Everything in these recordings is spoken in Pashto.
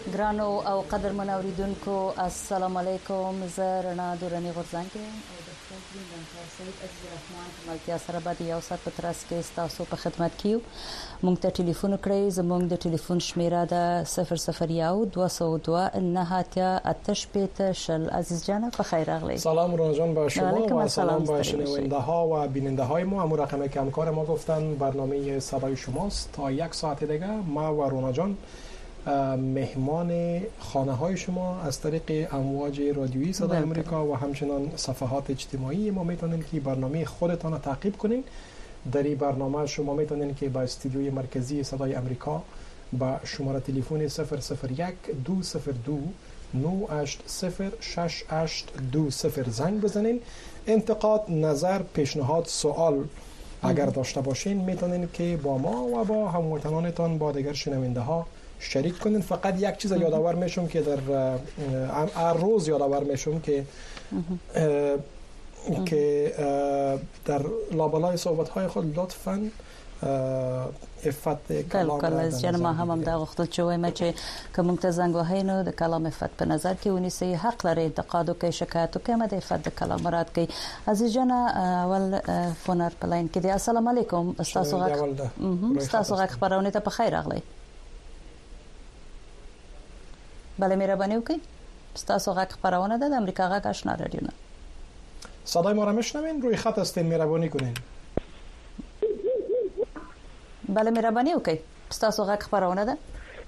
ګرانو او قدرمن اوریدونکو السلام علیکم. زه رڼا دورانی غورځنګ یم او د خپل ډاکټر سید عزیز الرحمن ملتیا سره به یو سات په ترڅ کې تاسو په خدمت کیو. مونږ ته ټلیفون کړئ. زموږ د ټلیفون شمیره ده 001-202-98-8 عزیز جان په خیر راغلی. سلام رڼا جان با شما و سلام با شنونده ها و بیننده های ما. امور رقمی که همکار ما گفتن برنامه صدای شماست. تا یک ساعت دیگه ما و رڼا جان مهمان خانه های شما از طریق امواج رادیویی صدای امریکا و همچنان صفحات اجتماعی ما میتونین که برنامه خودتان را تعقیب کنین. در این برنامه شما میتونین که با استودیوی مرکزی صدای امریکا با شماره تلفن 001-202-980682 زنگ بزنین. انتقاد، نظر، پیشنهاد، سوال اگر داشته باشین میتونین که با ما و با هموطنانتان با دیگر شنونده ها شریک کنین. فقط یک چیز یادآور میشم که در هر روز یادآور میشم که در لابلای صحبت های خود لطفاً افت کلام از جان ما هم دا غوښتل چې وایم چې کوم ته زنګ وهاي نو د کلام افت په نظر کې ونیسي. حق لري انتقاد او کې شکایت او کې د افت د کلام مراد کوي. عزیز جان اول فونر پلاین کې دی. السلام علیکم. تاسو غږ خبرونه ته په خیر راغلی. بله مهرباني وکړئ. تاسو غږ خبرونه ده د امریکا غږ آشنا رادیو نه. صدای ما را میشنوین؟ روی خط هستین، مهربانی کنین. بله مهرباني وکړئ. تاسو غږ خبرونه ده.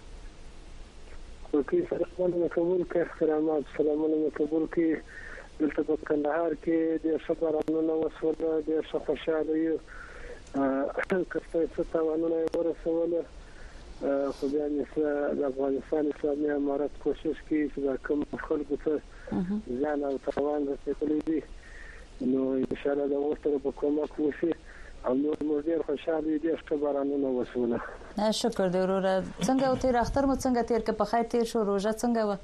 اوکې سلامونه قبول کړئ. احترامات سلامونه قبول کړئ. دلته په کندهار کې د خبرونو وسوله د خوشاله یو کسته ستاوانونه ورسوله. خو بیا د افغانستان اسلامي امارت کوشش کوي چې دا کوم خلکو ته ځان او توان رسېدلی دي نو ان شاء الله دا ورته په کومک وشي او نور موږ ډېر خوشاله دي چې خبرونه وسوله. شکر دی وروره. څنګه او تیر اختر مو څنګه تیر که په خیر تیر شو؟ روزه څنګه و؟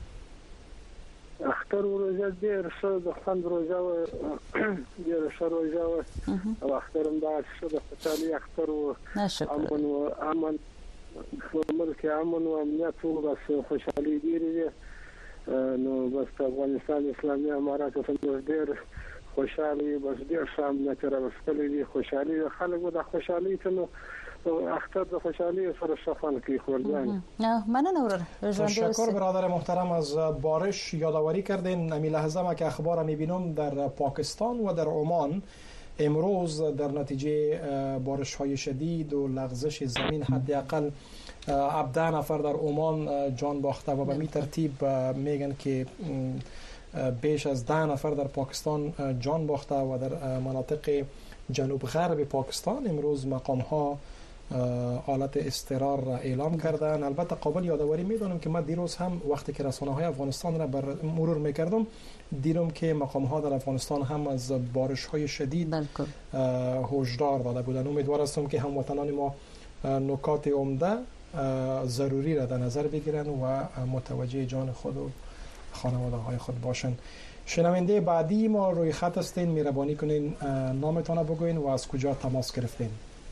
اختر روزه ډېر ښه د خوند روزه و، ډېر ښه روزه و او اختر هم دا ښه د خوشالي اختر و. امن ملک امن و امنیت و بس خوشحالی دیری نو بس افغانستان اسلامی امارات هم ډېر خوشحالی بس ډېر شامل تر وسکلې دي. خوشحالی خلک د خوشحالی ته نو اختر د خوشحالی سره شفان کی خوردن. مننه وروره. تشکر برادر محترم. از بارش یادآوری کردین. امی لحظه ما که اخبار میبینم در پاکستان و در عمان امروز در نتیجه بارش های شدید و لغزش زمین حداقل 17 نفر در عمان جان باخته و به می ترتیب میگن که بیش از 10 نفر در پاکستان جان باخته و در مناطق جنوب غرب پاکستان امروز مقام ها حالت اضطرار را اعلام کردن. البته قابل یادآوری میدونم که من دیروز هم وقتی که رسانه های افغانستان را مرور میکردم دیدم که مقام ها در افغانستان هم از بارش های شدید هشدار داده بودند. امیدوار هستم که هموطنان ما نکات عمده ضروری را در نظر بگیرن و متوجه جان خود و خانواده های خود باشن. شنونده بعدی ما روی خط هستین. مهربانی کنین نامتان بگوین و از کجا تماس گرفتین.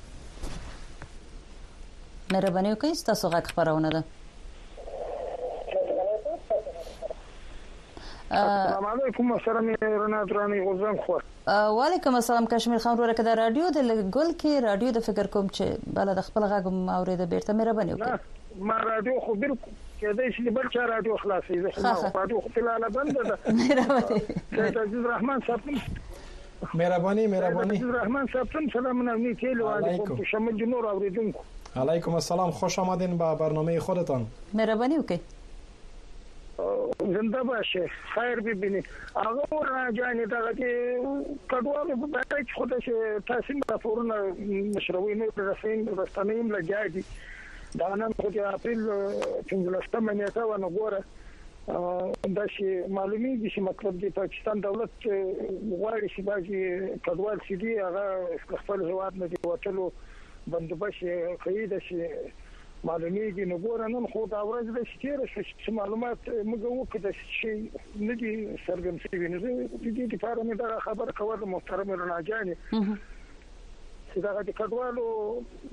مهرباني وکړئ. تاسو غږ خبرونه ده. السلام علیکم. سلام رڼا درانی غوزن خو. وعلیکم السلام. کشمیر خان وروره که د رادیو د ګل کې رادیو د فکر کوم چې بل د خپل غږ اوریده بیرته مهرباني وکړئ. ما رادیو خو بالکل کېدای شي بل چا رادیو خلاصې زه رادیو خو فلاله بند ده. مهرباني. عزیز رحمان صاحب مهرباني عزیز رحمان صاحب سلام علیکم. علیکم شمال جنور اوریدونکو. علیکم السلام. خوش آمدین به برنامه خودتان. مهرباني وکړئ. زنده باشه. خیر ببینید. هغه راځي دا چې کډوالو په بټای خو د تاسو راپورونه مشروعي نه رسنیم لګیږي. دا نن خو د اپریل 15 نیټه و نو ګوره دا شي معلومیږي چې مطلب د پاکستان دولت غواړي چې باجی کډوال سي دي هغه خپل هواد نه دی وټلو بندوبست کوي د شي معلومیږي. نو ګوره نن خو دا ورځ د شتیر چې معلومات موږ وکړو چې نه دي سرګم شوي. نو د دې لپاره مې دا خبر کوله محترم رڼا جان چې دا د کډوالو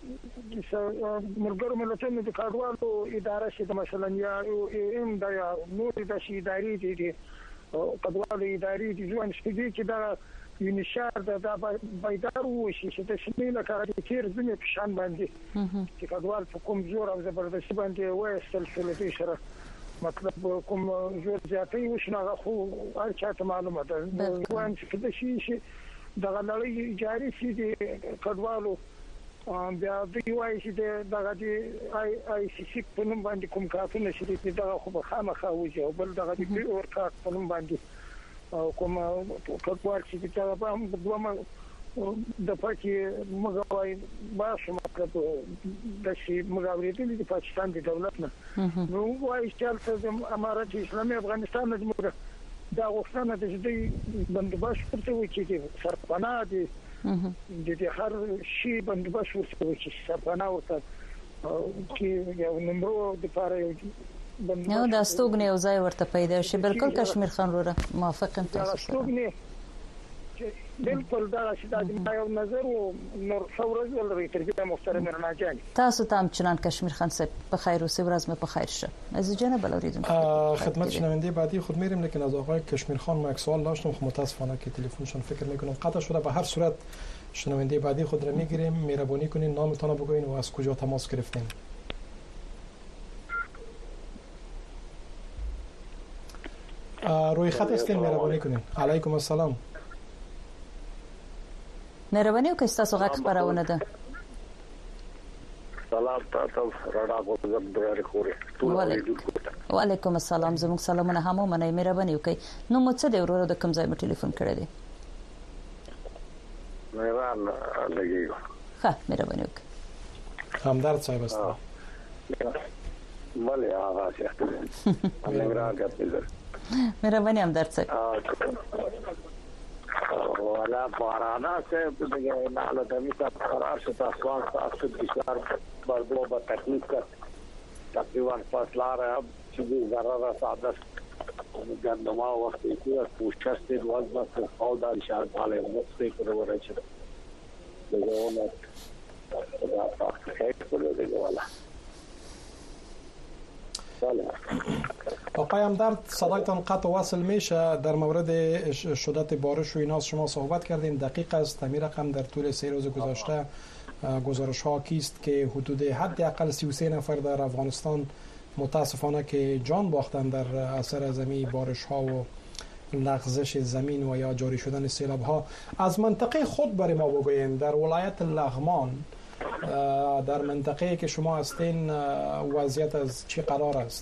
ملګرو ملتونو د کډوالو اداره شي مثلا یا ام د نور د شي ادارې دي کډوالو ادارې دي ځوان شپږی چې دا یونیشار د بایدار وشي چې د شمیله کاري تیر ځنه په شان باندې چې کډوال په کوم زور او زبردستي باندې وایستل شول سره مطلب کوم زور زیاتې وشنه خو هر چاته معلومه ده ځوان چې د شي د غلړی جاري شي د کډوالو بیا د وایي چې دغه د آی سی سی په نوم باندې کوم کارونه شي چې دغه خو به خامخا وځي او بل دغه د اور کار په نوم باندې کوم کډوال چې دا هم دوه د پاتې مګوای باشه مطلب د شي مګاوري د پاکستان د دولت نه نو وایي چې د امارات اسلامي افغانستان د دا غوښتنه د دې بندوبست پرته وي چې سرپناه دي د هر شي بندوبست ورته چې سرپناه ورته کې یو نمبر د پاره یو نو دا ستوګنه یو ځای ورته پیدا شي بالکل کشمیر خان وروره موافقم تاسو سره بالکل دا چې د یو نظر او نور څورز ولري ترجمه محترم رناجان تاسو تام چنان کشمیر خان صاحب په خیر او سورز مې په خیر شه از جناب الاریدون خدمت شنونده بعدی خود میریم لیکن از آقای کشمیر خان ما یک سوال داشتم متاسفانه که تلفنشون فکر میکنم قطع شده به هر صورت شنونده بعدی خود را میگیریم مهربانی کنین نامتون رو بگوین و از کجا تماس گرفتین روی خط هستین مهربانی کنین علیکم السلام مهرباني وکړئ تاسو غږ خبرونه ده سلام تاسو راډا کوم درې خوري وعلیکم السلام زموږ سلامونه هم منئ مهرباني وکړئ نو مو څه دی ورور د کوم ځای مې ټلیفون کړی دی مهربان لګي ها مهرباني وکړئ همدرد صاحب است بله هغه څه مهرباني همدرد صاحب ولا بارانا سے نال دمی کا قرار سے تاسوان تاسو بشار بردو با تکلیف کا تقریبا فاصلہ رہا اب چیزی ضرر سعادت گندما وقتی کی پوششتی دوازده سے خودار اشارت حالی مقصی کرو رہی چرا دیگه اونت خدا تاکت خیلی کرو دیگه والا آقای همدرد صدایتان قطع وصل میشه در مورد شدت بارش و اینا شما صحبت کردین دقیق است همین رقم در طول 3 روز گذشته گزارش ها کیست که حدود حداقل 33 نفر در افغانستان متاسفانه که جان باختن در اثر زمین بارش ها و لغزش زمین و یا جاری شدن سیلاب ها از منطقه خود برای ما بگوین در ولایت لغمان در منطقه که شما هستین وضعیت از چی قرار است؟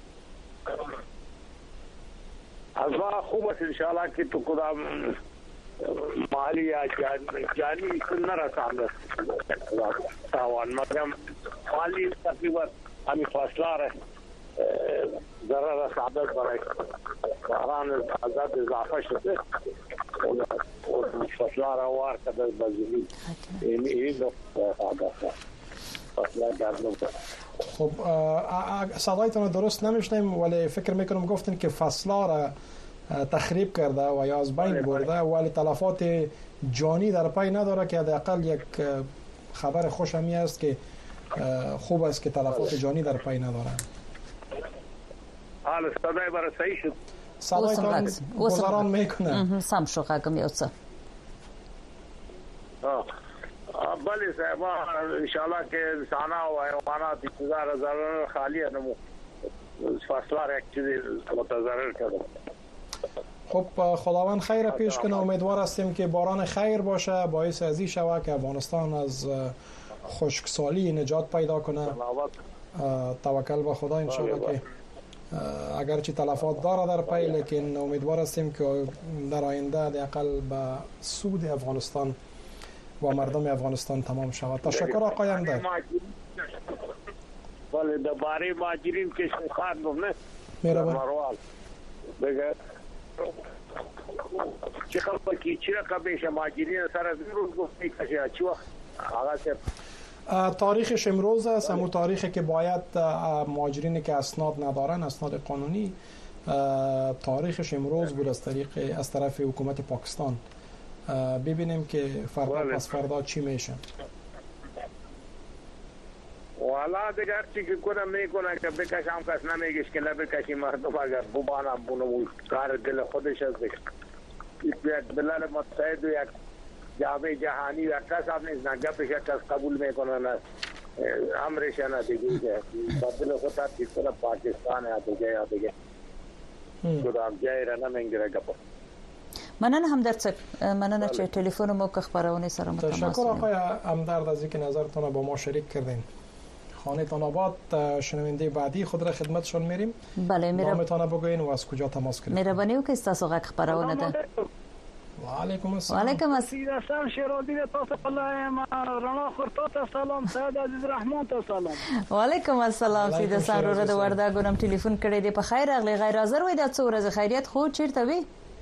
از ما خوب است انشاءالله که تو کدام مالی یا جانی نرسانده تاوان مگم مالی تقریبا همی فاصله ره ضرر ثابت برای باران ازاد اضافه شده و فاصله را وار کده بزنی این نقطه فاصله دردم خب صدایتان درست نمیشنیم ولی فکر میکنم گفتین که فاصله را تخریب کرده و یا از بین برده ولی تلفات جانی در پی نداره که حداقل یک خبر خوش همی است که خوب است که تلفات جانی در پی نداره. حالا صدای برای صحیح شد صدایتان گذران میکنه سم شو غږم یو څه بله صاحب انشاءالله که انسانا و حیوانات انتظار ضرر خالی نمو فاصله را یک چیزی متضرر کرده. خب خداوند خیر پیش کنه امیدوار هستیم که باران خیر باشه باعث از این شود که افغانستان از خشکسالی نجات پیدا کنه توکل به خدا انشاءالله که اگرچه تلفات داره در پی لیکن امیدوار هستیم که در آینده حداقل به سود افغانستان و مردم افغانستان تمام شود. تشکر آقای همدرد. ولی در باره مهاجرین که خواهد نه مهربان بگه چه خبر کی چه رقمش مهاجرین سر از روز گفتی که چی وقت آغاز تاریخش امروز است همون تاریخی که باید مهاجرینی که اسناد ندارن اسناد قانونی تاریخش امروز بود از طرف حکومت پاکستان. ببینیم که فردا پس فردا چی میشه. حالا دیگر چی که کنم میکنه که بکشم کس نمیگیش که نبکشی مردم اگر ببانم بونو کار دل خودش از دیگر یک ملل متحد و یک جامعه جهانی و کس هم نیست نگفش کس قبول میکنه نه امرش نه دیگه که دل خود تحقیق کنه پاکستان یا دیگه کدام جای را نمیگیره گفت مننه همدرد صاحب مننه چې ټلیفون مو که خبرونه سره متماس تشکر آقای همدرد از اینکه نظرتون با ما شریک کردین. خانه تان آباد شنونده بعدی خود را خدمتشون میریم. بله نامتان بگوین و از کجا تماس کردین. مهربانی و که تاسو غږ خبرونه ده. و علیکم السلام. وعلیکم السلام. سیدسان شیرالدین تاسو الله ما رانا خورتا ته سلام سید عزیز رحمان ته سلام. وعلیکم السلام سیدسان رو د ورداګونم ټلیفون کړی دی په خیر اغلی غیر حاضر وای د څو ورځې خیریت خو چیرته وی؟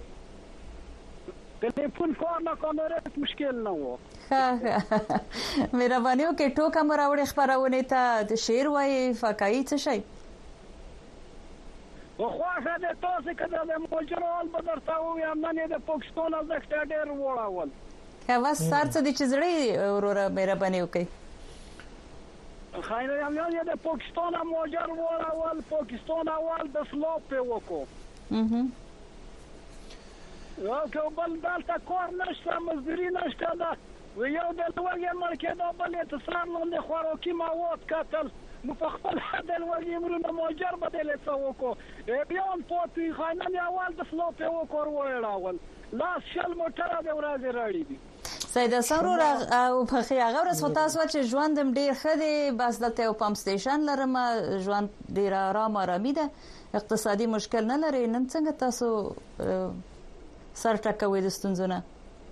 ټلیفون کار نه کومه مشکل نه و. مهرباني وکړئ ټوکه مو راوړې خبرونه ته د شعر وای فقای څه شي؟ وخواخه د تاسو کده د مجرال بدرته ویم نه د پاکستان از ډېر وړاول. بس سر څه د چزړې وروره مهرباني وکړئ. خیر یم د پاکستان ماجر وړاول پاکستان اول د سلاب په وکړو. یو که بل دلته کار نشته مزدوري نشته ده و یو د لوږې مړ کېده بل یې تر سر لاندې خوراکي مواد کتل نو په خپل د لوږې امرونه مهاجر بدل څه وکړو بیا هم پاتې خاینان یې اول د سلاب یې وکړ ویړاول لاس شل موټره د ورځې راړي دي. سید حسن او په هغه ورځ خو تاسو چې ژوندم ډیر ښه دی بس دلته یو پمپ سټیشن لرم ژوند ډیر آرامي ده اقتصادي مشکل نه لري نن څنګه تاسو سر ټکوي د ستونزو نه؟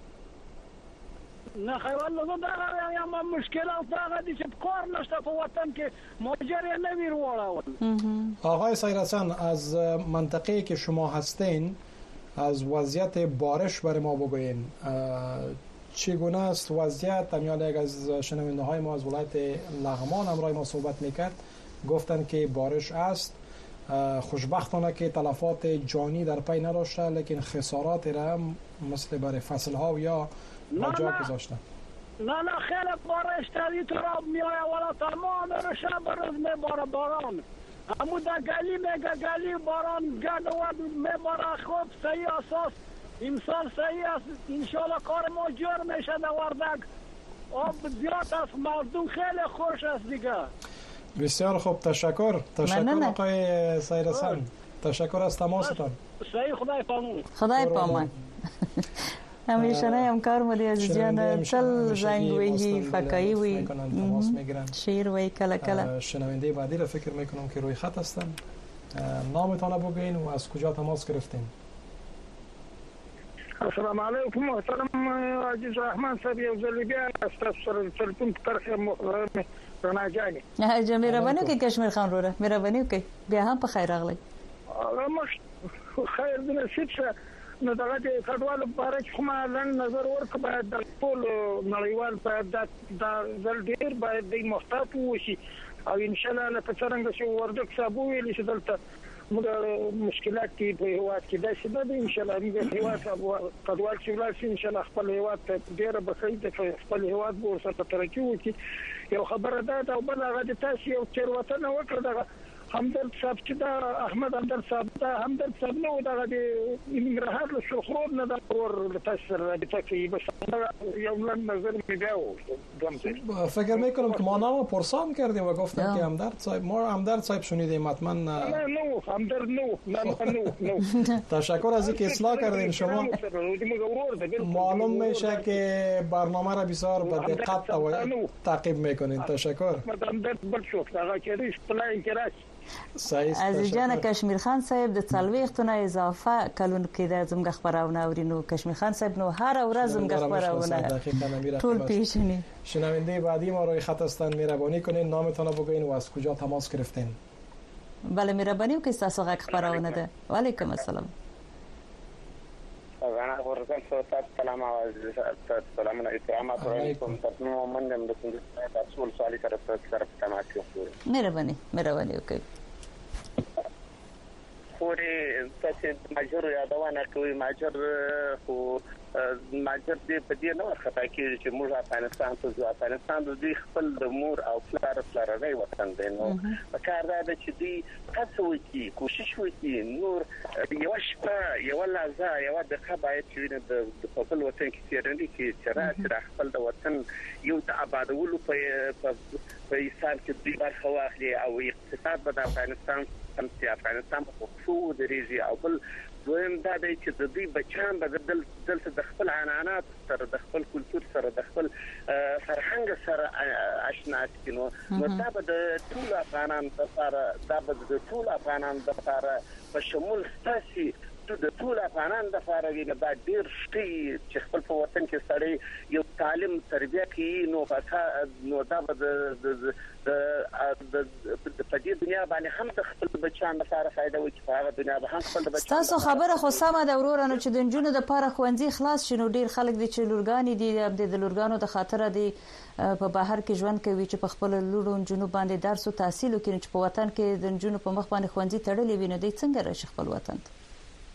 نه خیر والله دا یا مشکلات دا دي چې کار نشته په وطن کې مهاجر یې نه ویروړاول. آقای سید حسن از منطقه‌ای که شما هستین از وضعیت بارش برای ما بگوین چگونه است وضعیت؟ امیال یک از شنونده های ما از ولایت لغمان همراه ما صحبت میکرد گفتن که بارش است خوشبختانه که تلفات جانی در پی نداشته لیکن خسارات را مثل برای فصل ها یا جا گذاشته. نه خیلی بارش تری تو را میایه ولی تمام رو شب روز میباره باران همون در گلی میگه گلی باران گرد و میباره خوب صحیح اساس انسان صحیح است انشالله کار ما جور میشه در وردک آب زیاد است مردم خیلی خوش است دیگه. بسیار خوب تشکر آقای سید حسن تشکر از تماستان. صحیح خدای پامان. خدای پامان. همیشه همکار مدی عزیز جان تل زنگ وی فکایی وی شیر وی کلا شنونده بعدی را فکر میکنم که روی خط هستن. نامتان بگین و از کجا تماس گرفتین؟ السلام علیکم محترم عزیز رحمان صاحب یو ځل بیا تاسو سره تلیفون طرف رناجانی مهرباني وکړئ کشمیر خان وروره مهرباني وکړئ بیا هم په خیر راغلی. خیر د نصیب څخه نو دغه د کډوالو لپاره چې کومه لن نظر ورک باید د ټول نړیوال په د ځل ډیر باید د محتاط وشي او ان شاء الله په څنګه چې وردک صاحب ویلي چې دلته موږ مشکلات کې په هواد کې د شته ان شاء الله موږ هواد کډوال چې ولر ان شاء الله خپل هواد ته ډیره بخښي د خپل هواد بو سره ترقی وکړي. یو خبره ده او بل هغه د تاسو یو تیر وطن وکړه د همدرد صاحب چې دا احمد همدرد صاحب دا همدرد صاحب نو دا د انګرهار له شخرور نه دا ور تاثیر د تکي بس یو لن نظر میداو فکر میکنم که ما نامو پرسان کردیم و گفتم که همدرد صاحب ما همدرد صاحب شنیدیم حتما نه همدرد نه تشکر از اینکه اصلاح کردین شما. معلوم میشه که برنامه را بسیار با دقت تعقیب میکنین. تشکر. همدرد بل شوف دا کېدی پلان کې عزیز جان کشمیر خان صاحب د 40 اضافه کلون کې د زموږ خبرونه اورینو کشمیر خان صاحب نو هر ورځ زموږ خبرونه ټول پیشنی. شنونده بعدی ما روی خط هستن مهربانی کنین نامتون بگوین و از کجا تماس گرفتین؟ بله مهربانی وکړئ تاسو غږ خبرونه ده. وعلیکم السلام. انا ورکل صوت سلام عزیز سلام علیکم علیکم تاسو من د رسول صالح طرف تماس کوم. مهرباني وکړئ. خوري تاسو ماجر یادونه کوي ماجر خو ماجر دې په دې نه ورخه کې چې موږ افغانستان ته ځو. افغانستان د دوی خپل د مور او پلارنی وطن دی، نو کار دا چې دوی هڅه وکړي، کوشش وکړي، نور یو شپه یو لحظه یو دقیقه باید چې د خپل وطن کې تیرني کې چې خپل د وطن یو د آبادولو په حساب کې دوی برخه واخلي او اقتصاد به د افغانستان په څو درېږي. او بل دویم دا دی چې د دوی بچان به دلته د خپل عنعنات سره، د خپل کلتور سره، د خپل فرهنګ سره آشنا شي. نو دا به د ټول افغانانو لپاره، دا به د ټول افغانانو لپاره په شمول ستاسي د ټول افغانانو لپاره ویني دا ډیر شي چې خپل په وطن کې سړی یو تعلیم تربیه کوي. نو دا به د په دنیا باندې هم د خپل بچان لپاره فائدہ وي، په هغه دنیا به هم خپل بچان. تاسو خبره خو سمه ده ورور، نو چې د جنونو د لپاره خوندې خلاص شنو ډیر خلک دي چې لورګانی دي د لورګانو د خاطر دي په بهر کې ژوند کوي چې په خپل لورو جنوب باندې درس او تحصیل کوي، چې په وطن کې د جنونو په مخ باندې خوندې تړلې وي، نو دوی څنګه راشي خپل وطن ته؟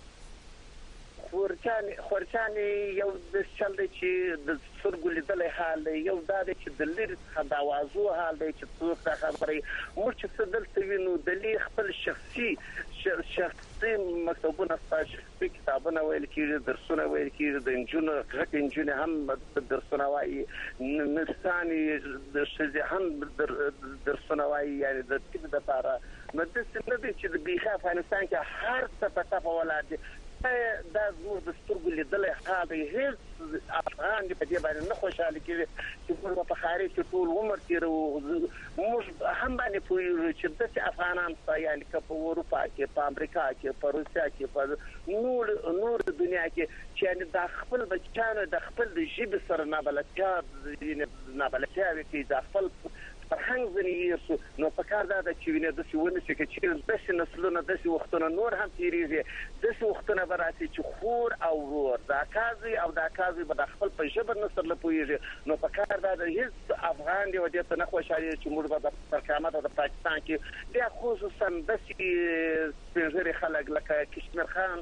خورچاني یو د چل دی چې د سترګو لیدلې حال دی، یو دا دی چې د لري څخه د اوازو حال دی چې څوک دا خبرې موږ چې دلته وینو د لري خپل شخصي مکتوبونه، شخصي کتابونه ویل کېږي، درسونه ویل کېږي، د انجونو غټ انجونې هم درسونه وایي، نرسانې د ښځې هم درسونه وایي، یعنی د طب لپاره. نو داسې نه دی چې د بیخي افغانستان کې هر څه په ټپه ولاړ دي. دا زموږ د سترګو لیدلې حال دی. هیڅ افغان دې په دې باندې نه خوشاله کېږي چې موږ په خارج کې ټول عمر تیرو. موږ هم باندې پوهیږو چې داسې افغانان په یعنی که په اروپا کې، په امریکا کې، په روسیا کې، په نور دنیا کې چې یعنی د خپل بچانو د خپل ژبې سره نابلدتیا وکړي، د خپل فرهنګ ځنیږي. نو په کار دا ده چې وینې داسې ونشي چې داسې نسلونه، داسې وختونه نور هم تیریږي، داسې وختونه به راشي چې خور او ورور د اکا او د اکا به د خپل په ژبه نسل نه پوهېږي. نو په کار دا ده هېڅ افغان دی دې ته نه خوشحالېږي چې موږ به د پرقیامت د پاکستان کې بیا خصوصا داسې سپین ږیري خلک لکه کشمیر خان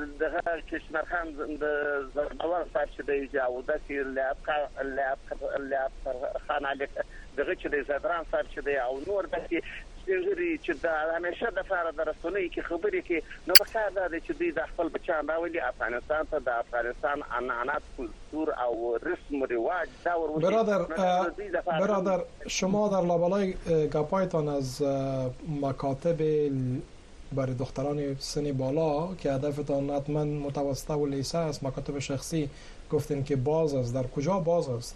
د زرنور صاحب چې دی او داسې لیاب خان علي دغه چې د زدران صاحب چې دی او نور داسې سپینږیري چې د همیشه د لپاره د رسنۍ کې خبرې کې. نو په کار دا دی چې دوی د خپل بچیان راولي افغانستان ته، د افغانستان عنعنات، کلتور او رسم و رواج دا ورولي. برادر شما در لابلای گپایتان از مکاتب برای دختران سن بالا که هدفتان حتما متوسطه و لیسه است، مکاتب شخصی گفتین که باز است، در کجا باز است؟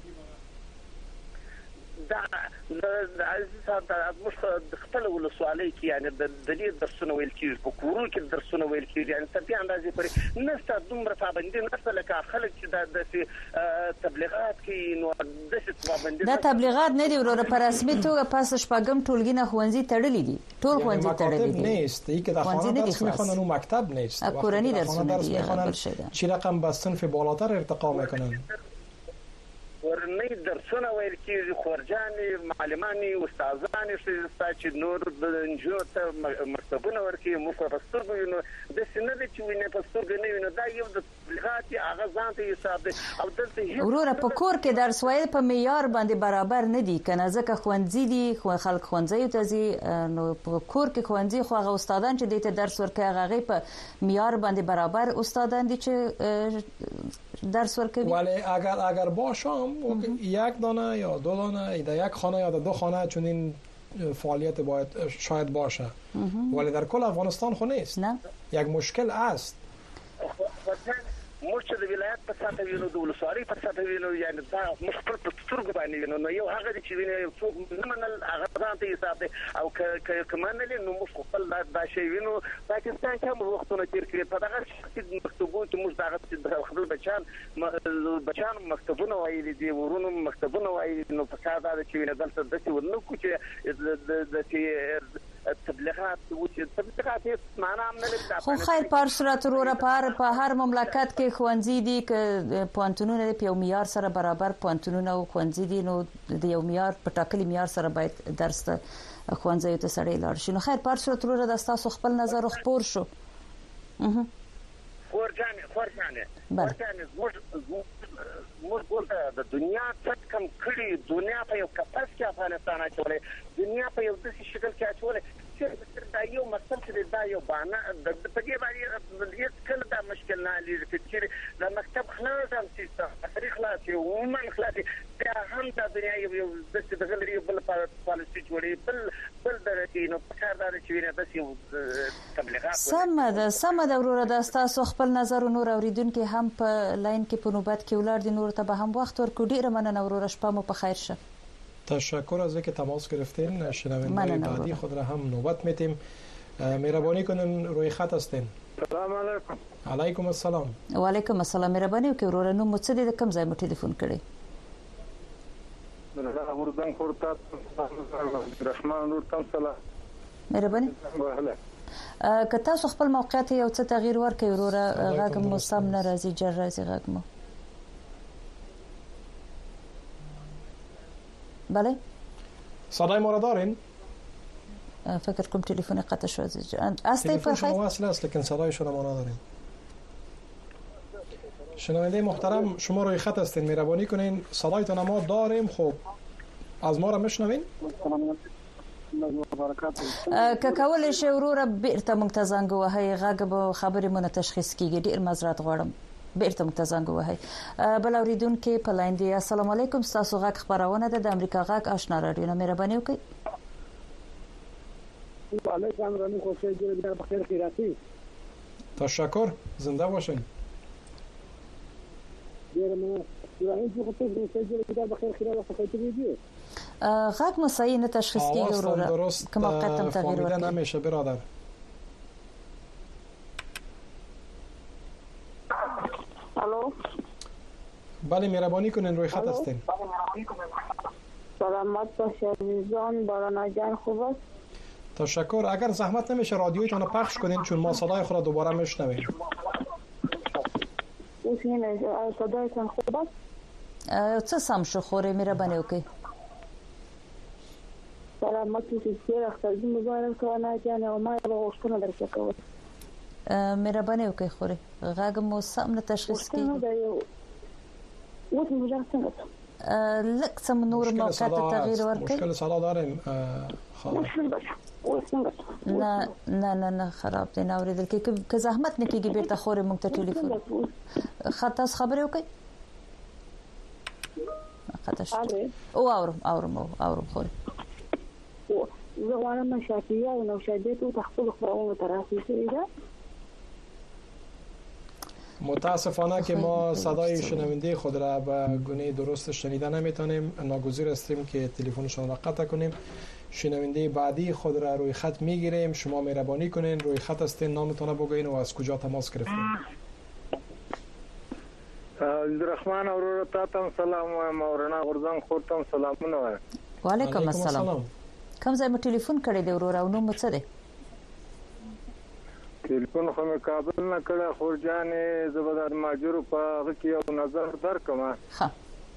دا عزیز صاحب موږ خپل ولسوالۍ کې یعنی د دې درسونه ویل کېږي، په کورو کې درسونه ویل کېږي، یعنی تر دې اندازې پورې نشته دومره پابندي نشته لکه خلک چې داسې تبلیغات کوي. نو داسې پابندي دا تبلیغات نه دی وروره، په رسمي توګه پس شپږم ټولګي نه ښوونځي تړلي دي، ټول ښوونځي تړلي دي. نیست ای که در خانه درس میخوانن اون مکتب نیست، کورنی درسونه میخوانن چی رقم به صنف بالاتر ارتقا میکنن. ورنی درسونه ویل کېږي، خورجانې، معلمانې، استادانې چې نور د نجونو ته مکتبونه ورکوي، موږ په سترګو وینو. داسې نه دی چې وینې په سترګو نه وینو، دا یو د تبلیغات هغه ځان ته حساب دی. او دلته وروره په کور کې درس ویل په معیار باندې برابر نه دي، که نه ځکه ښوونځي دي، خلک ښوونځیو ته ځي، نو په کور کې ښوونځي خو هغه استادان چې دې ته درس ورکوي هغه په معیار باندې برابر استادان دي چې درس ورکوي. ولی اگر باشم یک دانه یا دو دانه در یک خانه یا در دو خانه چون این فعالیت باید شاید باشه، ولی در کل افغانستان خو نیست. نه یک مشکل است. موږ چې د ولایت په سطح وینو، د ولسوالۍ په سطح وینو، یعنی دا موږ خپل په سترګو باندې وینو. نو یو هغه چې ویني څوک نه منل هغه ځان ته حساب دی، او که منل نو موږ خپل دا شی وینو. پاکستان کې هم وختونه تیر کړي په دغه شخصي مکتوبونو کې موږ دغه خپل بچان مکتبونه وایي دي، ورونو مکتبونه وایي. نو په کار دا چې ویني دلته داسې ورنکو چې د تبلیغات معنا هم نه لري. خو خیر په هر صورت وروره په هر مملکت کې ښوونځي دي که پوهنتونونه په یو معیار سره برابر پوهنتونونه او ښوونځي دي، نو د یو معیار په ټاکلي معیار سره باید درس ته ښوونځیو ته سړی لاړ شي. نو خیر په هر صورت وروره دا ستاسو خپل نظر خپور شو. خورجانې موږ د دنیا څخه کم کړي دنیا په یو کپس کې افغانستان اچولې دنیا په یو داسې شکل کې اچولې چې دا یو مطلب چې دا یو باندې د پدې باندې هیڅ کله دا مشکل نه لري چې د مکتب خلاص هم سیستم تاریخ خلاص یو ومن خلاص دا هم د دنیا یو د غلري بل پالیسي جوړي بل درته نو په کار دا چې ویني د یو تبلیغات سم د وروره د تاسو خپل نظر نور اوریدونکو هم په لاین کې په نوبت کې ولر دي نور ته به هم وخت ورکو ډیره مننه وروره شپه مو په خیر شه تشکر از اینکه تماس گرفتین شنوندگان بعدی خود را هم نوبت میتیم مهربانی کنین روی خط هستین سلام علیکم علیکم السلام و علیکم السلام مهربانی وکړئ وروره نو مڅ دې کوم ځای مو ټلیفون کړی ورځم خورتا رحمان نور تم سلام مهربانی که تاسو خپل موقعیت یو څه تغییر ورکړئ وروره غږ مو سم نه راځي جر راځي غږ مو بله صدای ما را دارین؟ فکر کنم تلفن قطع شد هستی تلفن شما وصل است لیکن صدایشون ما نداریم. شنونده محترم شما روی خط هستین مهربانی کنین صدایتون ما داریم خب از ما را میشنوین؟ که کولای شي وروره بیرته موږ ته زنګ وهئ غږ به خبرې مونږ تشخیص کیږي ډیر معذرت غواړم بیرته موږ ته زنګ وهئ بل اوریدونکو په لاین دی السلام علیکم تاسو غږ خبرونه ده د امریکا غږ آشنا رادیو نه مهرباني وکړئ وعلیکم رانی خوشی جوړ بخیر خیراتی تشکر زنده باشین ډیر مو یوه څه په دې چې جوړ بخیر خیراتی فقط غږ مو صحیح نه تشخیص کیږي وروره کوم وخت تغییر ورکړي نمیشه برادر الو بله مهربانی کنین روی خط هستین سلامت باشید عزیزان باران جان خوب است تشکر اگر زحمت نمیشه رادیویتون رو پخش کنین چون ما صدای خود را دوباره میشنویم اوسین صدایتون خوب است څه سم شو خوري مهرباني وکړئ سلامت اوسئ اختر مبارک وانا جان او ما غوښتنه درته کوم مهرباني وکړئ خوري غږ مو سم نه تشخیص کیږي اوس موږ څنګه لک سم نور موقعیت تغییر ورکړي مشکل صدا داریم نه نه نه نه خراب دی نه اوریدل کې زحمت نه کیږي بیرته خوري مونږ ته ټلیفون خاطر خبرې وکړي او اورم خوري زه غواړم شافعیه او نوشابه ته خپل خبرونه ترافیسي ده متاسفانه که ما صدای شنونده خود را به گونه درست شنیده نمیتونیم ناگزیر هستیم که تلفنشون را قطع کنیم شنونده بعدی خود را روی خط میگیریم شما مهربانی کنین روی خط هستین نامتون بگوین و از کجا تماس گرفتین عبدالرحمن اورور تاتم سلام و مولانا غرزان خورتم سلامونه و علیکم السلام کوم ځای مو ټلیفون کړی دی ورور او نو مڅ دی تلیفون خو مې کابل نه کړه خورجانې زبردار ماجر په هغه کې یو نظر درکم ها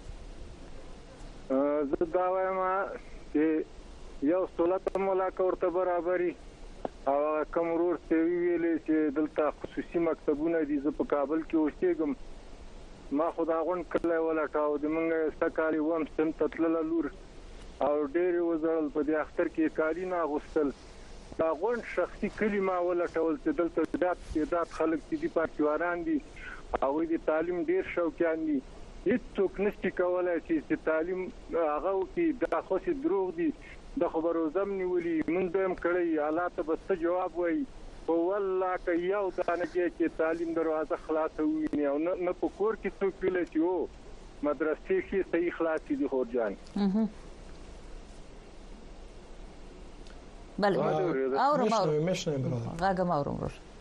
زه دا وایم چې یو سہولت ملاک ورته برابرۍ او کوم ورور ته ویلې چې دلته خصوصي مکتبونه دي زه په کابل کې اوسېږم ما خدا غون کله ولټاو د موږ سکالي وم سم تطلل لور او ډېر وزړل په دې اختر کې کالی نه غوستل دا غون شخصي کلمه ولټول چې دلته د خلک دي پاتواران دي او د تعلیم ډېر شوقیان دي هیڅوک نشي کولای چې تعلیم هغه کې د خاصه دروغ دي د خبرو زمني ولي مونږ هم کړی حالات به څه جواب وایي په والله که یو دانه کې تعلیم دروازه خلاصه وي او نه په کور کې څوک ویل چې او مدرسې کې صحیح خلاصې دي خورجان بله غاګم اورم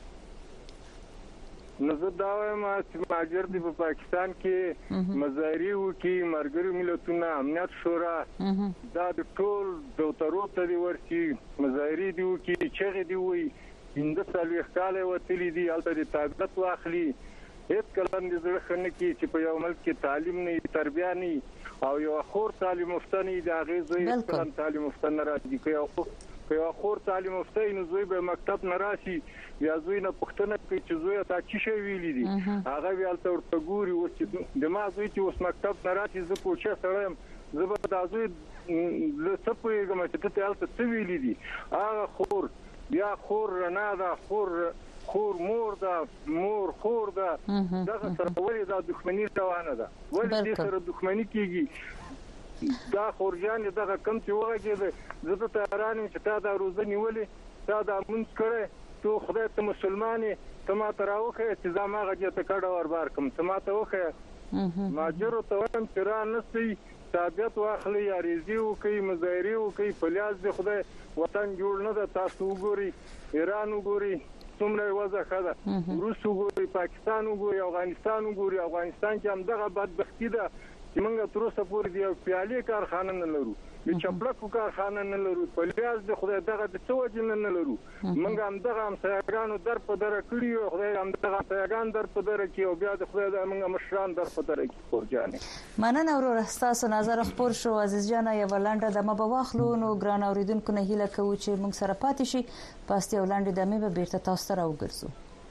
نو زه دا وایم چې ماجر دی په پاکستان کې مزاري وکي مرګري ملتونه امنیت شورا دا د ټول دوترو ته دی ورسي مزاري دی وکي چې دی وي انده سالوي خاله وتلی دی البته د تابعیت واخلي هیڅ کلم دې زړه خنه کې چې په یو ملک کې تعلیم نه تربیه نه او یو خور تعلیم مفتنی د غیزوی کلم تعلیم مفتن راځي کوي که خور تعلیم یافته نو زوی به مکتب نراسي یا زوی نه پښتنه کوي چې زوی تا چی شي ویلې دي هغه ویل ته ګوري او چې د ما زوی چې اوس مکتب نراسي زه پوښتنه سره زه به د زوی له سپوږم چې ته تاسو څه ویلې دي هغه خور بیا خور نه دا خور مور دا مور خور دا دغه سره ولې دا دښمنی روانه ده ولې دې سره دښمنی کیږي دا خورجان دغه کم چې وګړي زه ته تهران چې تا دا روزه نیولې تا دا مونږ کړې تو خدای ته مسلمانې ته ما تراوخه چې زما غږ ته کډه ور بار کوم ته ما ته وخه ماجر ته وم چې را نسي تابعیت واخلي یا ریزي او کوي مظاهره او کوي فلیاز د خدای وطن جوړ نه ده تاسو وګوري ایران وګوري څومره وضع خده روس وګوري پاکستان وګوري افغانستان وګوري افغانستان کې هم دغه بدبختی ده چې موږ تر اوسه پورې د پیالې کارخانه نه لرو د چپلکو کارخانه نه لرو فلیاز د خدای دغه د څوجن نه لرو موږ هم دغه هم سیاګانو در په در کړی او خدای هم دغه سیاګان در په در کې او بیا د خدای د موږ مشران در په در کې پورجانې مننه ورور تاسو نظر خبر شو عزیز جان یو لاندې د مبواخلو نو ګران اوریدونکو نه هیله کوو چې موږ سره پاتې شي پاست یو لاندې د مې به بیرته تاسو سره وګرځو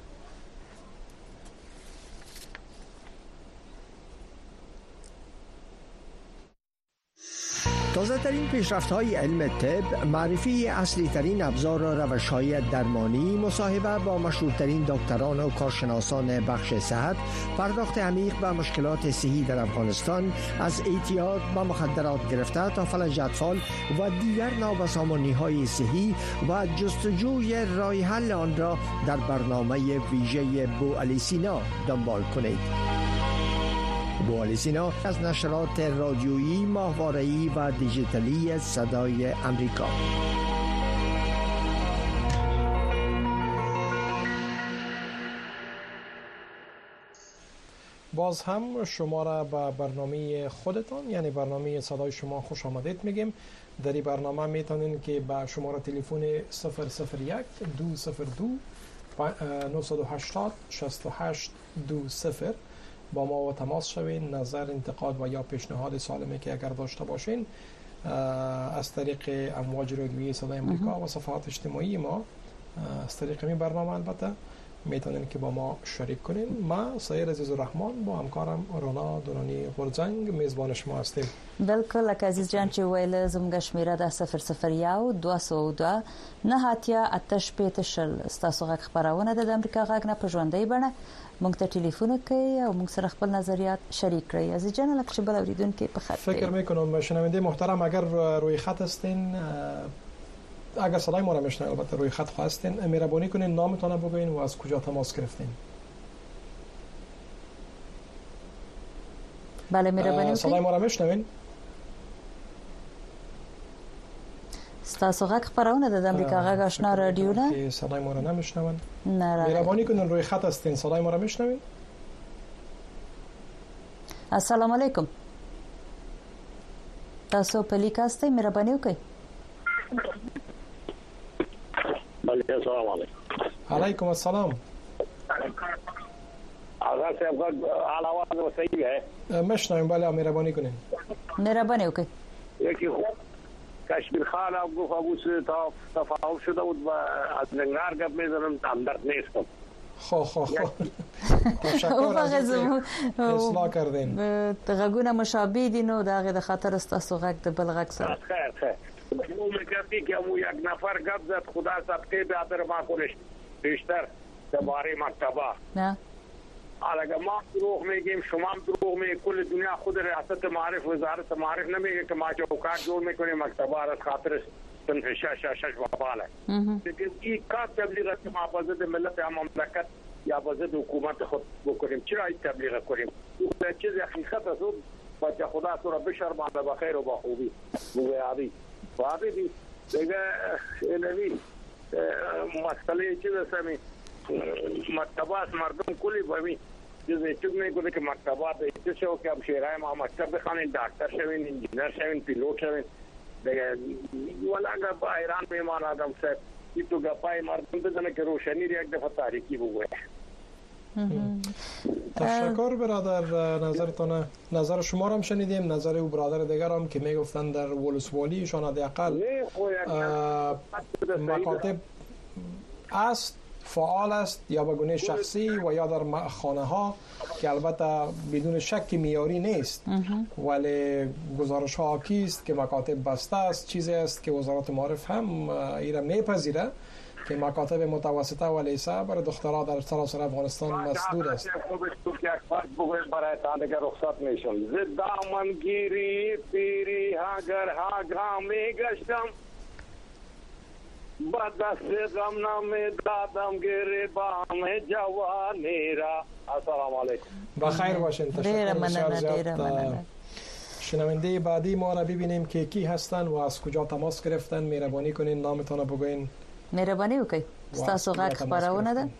تازه ترین پیشرفت های علم طب، معرفی اصلی ترین ابزار و روش های درمانی، مصاحبه با مشهورترین دکتران و کارشناسان بخش صحت، پرداخت عمیق به مشکلات صحی در افغانستان از اعتیاد به مخدرات گرفته تا فلج اطفال و دیگر نابسامانی های صحی و جستجوی راه حل آن را در برنامه ویژه بوعلی سینا دنبال کنید. بوعلی سینا از نشرات رادیویی، ماهواره‌ای و دیجیتالی صدای امریکا. باز هم شما را به برنامه خودتان یعنی برنامه صدای شما خوش آمدید میگیم. در این برنامه میتونین که با شماره تلفن 001 202 980 68 20 با ما تماس شوین، نظر، انتقاد و یا پیشنهاد سالمی که اگر داشته باشین از طریق امواج رادیویی صدای امریکا و صفحات اجتماعی ما از طریق این برنامه البته میتونین که با ما شریک کنین. ما سید عزیز الرحمن با همکارم رانا دورانی غورځنګ میزبان شما هستیم. بالکل لکه عزیز جان چې ویل زموږ شمیره د 001 202 988 ستاسو غږ خبرونه د امریکا غږ نه په ژوندۍ بڼه مونږ ته ټلیفون کوي او مونږ سره خپل نظریات شریک کړئ. عزیز جان لکه چې بل اوریدونکو په خط فکر میکنم شنونده محترم اگر روی خط هستین، اگر صدای ما را میشنوید البته روی خط هستین، مهربانی کنین نامتون رو بگوین و از کجا تماس گرفتین. بله مهربانی کنین. صدای ما را میشنوین؟ ستاسو غږ خبرونه د امریکا غږ آشنا رادیو نه صدای ما را نمیشنون. نه مهربانی کنین روی خط هستین، صدای ما را میشنوین؟ السلام علیکم. تاسو په لیک هستئ، مهرباني وکړئ. السلام علیکم. علیکم السلام. آغاز صاحب اعلی आवाज صحیح ہے؟ میشنویم. بله مهربانی کنین. مهرباني وکړئ. یکی کشمیر خان او گفتگو تفاهم شده بود و از زنگار گپ میزنم همدرد نیستم. خو تشکر از اصلاح کردین. غږونه مشابه دي نو دغه د خاطر ستاسو غږ د بل غږ سره. خیر مو میگفتی که مو یک نفر گپ زد خدا صدقه به ادر ما کنش بیشتر درباره مکتبه. نه اگر ما دروغ میگیم شما هم دروغ میگید. کل دنیا خود ریاست معارف وزارت معارف نمیگه که ما چوکاٹ جوړ میکنیم مکتبه را خاطر صنف شش وباله. لیکن این کار تبلیغ که ما بازد ملت مملکت یا بازد حکومت خود بکنیم چرا این تبلیغ کنیم؟ این چیز حقیقت است. بچه خدا تو را بشرمانه بخیر و بخوبی بگویابی وابی دیگه اینوی مسئله چیز همی مکتبات مردم کلی بمی چیزی چیز میگوده که مکتبات چیز شو که هم شیرهای ما مکتب بخوانین، دکتر شوین، انجینر شوین، پیلوت شوین دیگه ولی اگر با ایران میمان آدم صاحب ای تو گپای مردم بزنه که روشنی را یک دفعه تاریکی بگویه. تشکر برادر. نظرتون، نظر شما رو هم شنیدیم، نظر او برادر دیگر هم که میگفتن در ولسوالیشان حداقل مکاتب است، فعال است، یا به گونه شخصی و یا در خانه ها که البته بدون شک معیاری نیست، ولی گزارش ها کیست که مکاتب بسته است. چیزی است که وزارت معارف هم ایرا میپذیره که مکاتب متوسطه و لیسه برای دخترها در سراسر افغانستان مسدود است. برای تانده رخصت میشم زدامن گیری پیری هاگر هاگا میگشتم با دست غم نامی دادم گریبان جوانی را. السلام علیکم. بخیر باشین. تشکر. شنونده بعدی ما را ببینیم که کی هستن و از کجا تماس گرفتن. مهربانی کنین نامتون رو بگوین. مهربانی وکړئ. ستاسو غږ خبرونه ده.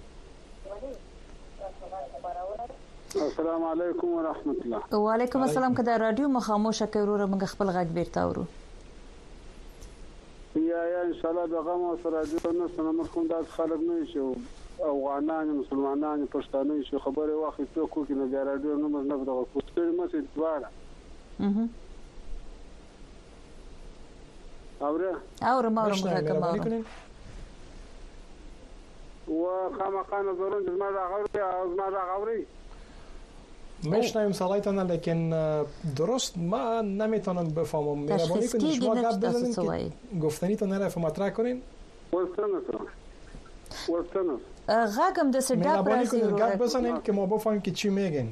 السلام علیکم و رحمت الله. و علیکم السلام. که در رادیو مخاموشه که ورور موږ خپل غږ بیرته اورو. یا ان شاء الله دغه مو سره رادیو نو سره کوم د خلک نه شو افغانان مسلمانان پښتانه شو خبره واخې څوک کې نه رادیو نو موږ نه دغه کوستري مو سي دواړه. اوره ما و خامخانه ضرورت ما راغوري میشنویم صدایتان، لیکن درست ما نمیتونم بفهمم. مهربانی کنید شما گپ بزنید که گفتنیتون نرفت مطرح کنین. غاگم د سړي مهربانی کنید گپ بزنید که ما بفهمیم که چی میگین.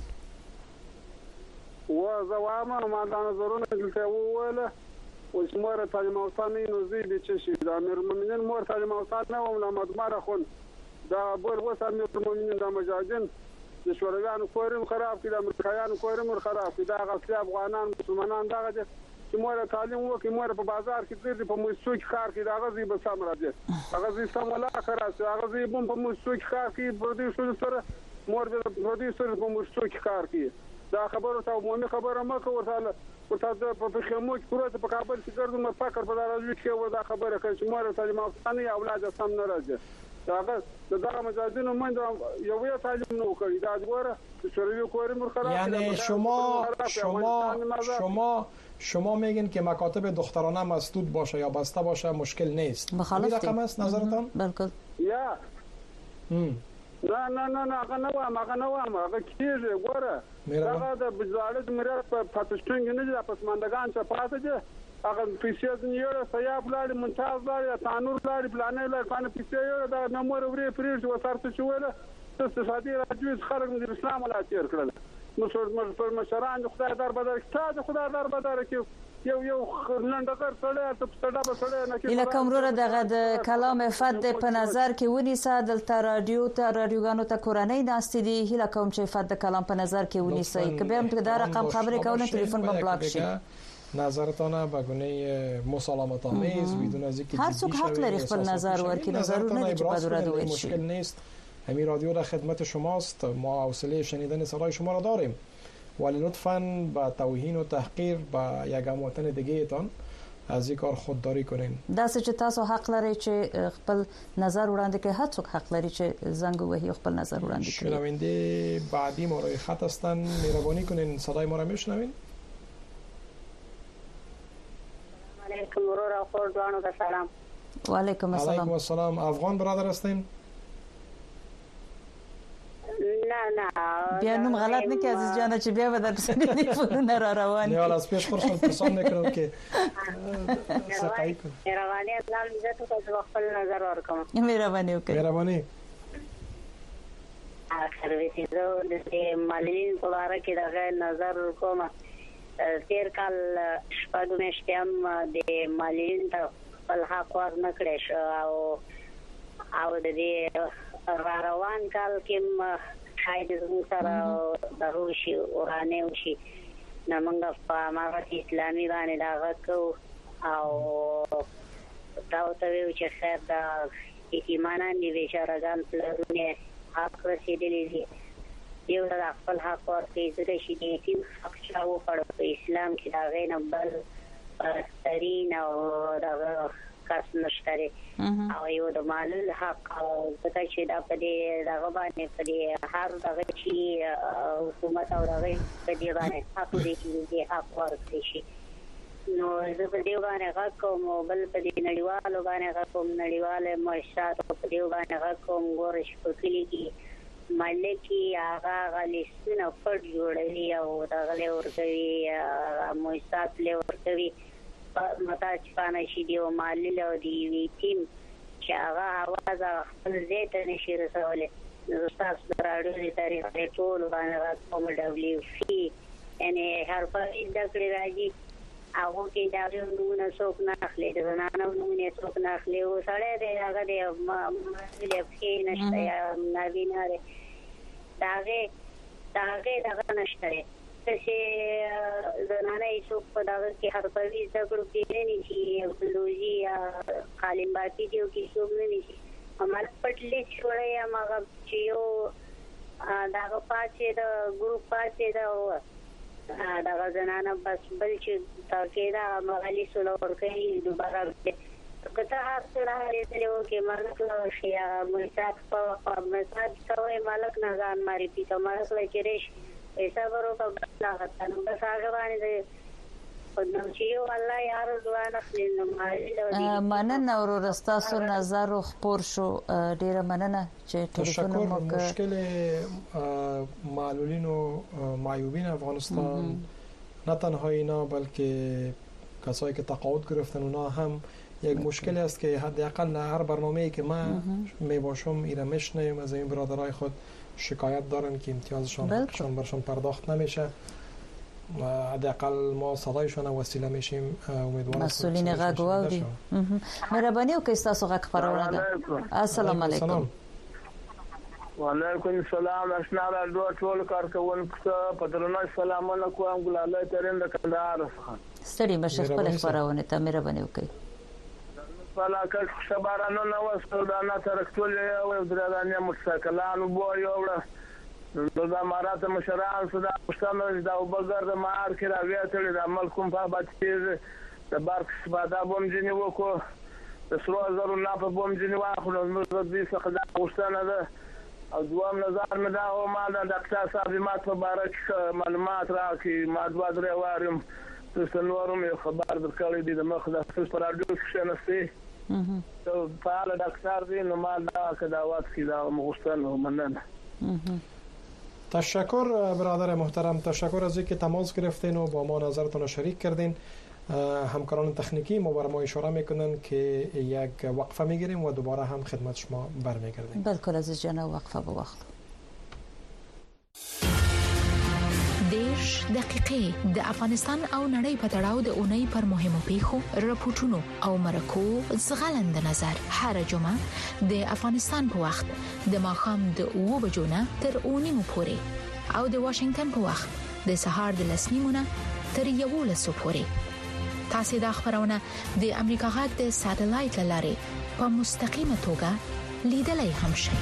و زوامه ما دا نظرونه دلته وویله و چې مور تعلیم اوسانه نو زی به چشي د امیر المؤمنین مور تعلیم اوسانه او محمد مره خون دا بول وس امیر المؤمنین د مجاهدین د شورویانو کورم خراب کړي، د امریکایانو کورم خراب کړي، دا غسل افغانان مسلمانان دغه چې مور تعلیم وکړي، مور په بازار کې ګرځي، په موسسو کې کار کوي، دا غزي به سم راځي، هغه زی سم ولا خراب، هغه زی په موسسو کې کار کوي، پرودیوسر سره مور د پرودیوسر په موسسو کې کار کوي. دا خبره ته عمومي خبره مکه ورته په خیمو کې پروت په کابل کې ګرځم فکر په راځي چې دا خبره کوي چې مور تعلیم افغاني اولاد سم نه راځي. داغه دغه مجاهدینو منځ یو تعلیم نو کوي، دا وګوره چې شوروي کورم خراب. یعنی شما میگین که مکاتب دخترانه مسدود باشه یا بسته باشه مشکل نیست. این رقم است نظرتان؟ بالکل. یا نه هغه نه هغه کیږي ګوره هغه د بزاړه میراث په پاتشتون کې نه دي، پسماندگان څخه پاتې دي. هغه پیسې نیوره سیاف لاړ ممتاز لاړ تانور لاړ پلانې لاړ باندې پیسې یو دا نمبر ورې پریږ وسارته شوله اقتصادي راځي خلک د اسلام ولا تیر کړل. مشران خدای در بدر کتاب خدای در بدر کې یو لنډغر سره ته پټه بسړه نه کې اله کومره دغه د کلام فد په نظر کې ونیسه دلته رادیوګانو ته کورنۍ ناستې دي. هله کوم چې فد کلام په نظر کې ونیسي که به هم دا رقم خبرې کول تلیفون به بلاک شي. نظرتان به گونه مسالمت آمیز بدون از اینکه هر څوک حق لري خپل نظر ورکړي، نظر نه دی چې په دوراد وایي مشکل نیست. همین رادیو در خدمت شماست، ما حوصله شنیدن صدای شما را داریم، ولی لطفاً با توهین و تحقیر با یک هموطن دیگه تان از این کار خودداری کنین. داسې چې تاسو حق لري چې خپل نظر وړاندې کړئ، هر څوک حق لري چې زنګ وهي خپل نظر وړاندې کړي. شنونده بعدی ما روی خط هستن، مهربانی کنین صدای ما را میشنوین. علیکم ورور او خور دوانو ته سلام. و علیکم السلام. علیکم السلام. افغان برادر هستین؟ نه بیا نوم غلط نه کی عزیز جان چې بیا به در تلیفون را روان نه از پیش خورشید پسند نکردم که سقای کنم. مهربانی اسلام عزت او خپل نظر ورکوم. مهربانی وکړئ. مهربانی. اخر وسیزو د مالین په اړه کې دغه نظر کوم. تیر کال شپږ میاشتې د مالین ته خپل حق ورنه کړی شو او د دې روان کال کې شاید زموږ سره دغه شي ورانه وشي نو موږ په امارت اسلامي باندې دغه کو او دا ته ویل چې خیر د ایمانان دی بشارګان پلرونه حق رسیدلی دي یو د خپل حق ورته زده شي دي چې حق شاو په اسلام کې دا غینه بل پرسترین او دا کس نشته او یو د معلول حق ځکه چې دا په دې دغه باندې په دې هر دغه چې حکومت او دغه په دې باندې حق دې چې حق ورکړي شي نو زه په دې باندې غږ کوم بل په دې نړیوالو باندې غږ کوم نړیواله مؤسسات په دې باندې غږ کوم ګورش په کلی کې ملکی هغه غلیسونه فټ جوړوي او دغه له ورګوي مؤسسات له ورګوي متاج پانه شي دی او مالي او دی وی ټیم چې هغه आवाज خپل ځای ته نشي رسولای نو تاسو دراړو تاریخ ټول باندې کوم دبليو سي ان هر په دې کړی راځي هغه کې دا نمونه څوک نه اخلي د زنانو نمونه څوک نه اخلي او سړی دی هغه دی ملي کې نشته یا نوینه داغه نشته چې زنانه یې څوک په دغه کې هر په ویز دکړو کې نه شي بلوزي یا قالین باتی دیو کې څوک نه شي همال پټلې چھوړې یا ماغه چې یو دغه پاتې د ګروپ پاتې دا دغه زنانه بس بل چې تاکي دا مغالي سولو ورکوي دوباره کته هڅه لري چې مرګ شي یا ملکات په مساج سوې مالک نه ځان ماري پیته مرګ لکېش ایسا برو په لاغت نو بس هغه باندې په نو چې والله یار ځوان خپل مننه ورستا سو نظر خبر شو ډیره مننه چې ټلیفون مو مشکل معلولین و معیوبین افغانستان نه تنها اینا بلکه کسایی که تقاعد گرفتن اونا هم یک مشکلی است که حداقل هر برنامه‌ای که ما میباشم ایرا میشنیم از این برادرای خود شکایت دارن که امتیازشان برشان پرداخت نمیشه و حداقل ما صدایشان وسیله میشیم امیدوارم مسئولین غږ واوري مهرباني وکړئ تاسو غږ خبرونه ده السلام علیکم وعلیکم السلام اشنا را ټول کارکونکو په درنه سلامونه کوم ګلاله ترين د کندهار ستړي مشه خپل خبرونه ته مهرباني وکړئ فلاکه خبرانه نو وسو دا نه ترکتول او درانه موټرسایکلانو بو یو دا امارات مشران صدا مشتمل دا وبګر د مار کې راوېتل د عمل کوم په بچیز د بارک سپادا بوم جنې وکړو د سرو زرو نه په بوم جنې واخلو نو د دې څخه دا وشتنه ده او دوام نظر مې دا او ما د ډاکټر صاحب ماته مبارک معلومات راکې ما دوه درې وارم تاسو نورم خبر درکړی دي د مخ د خپل پرادو کې نشته فعال ډاکټر دی نو ما دا کداوات کی دا مغشتن و مننه تشکر برادر محترم تشکر از اینکه تماس گرفتین و با ما نظرتون رو شریک کردین همکاران تکنیکی ما بر ما اشاره میکنن که یک وقفه میگیریم و دوباره هم خدمت شما برمیگردیم بالکل از جنا وقفه به وخت دیش دقیقې د افغانستان او نړۍ په تړاو د اونۍ پر مهمو پیښو راپورټونو او مرکو زغلند نظر هر جمعه د افغانستان په وخت د ماښام د 2 بجو نه تر 9 پورې او د واشنگټن په وخت د سهار د 10 نه تر 11 پورې تاسو د خبرونه د امریکا غږ د ساتلایت لارې په مستقیمه توګه لیدلای هم شئ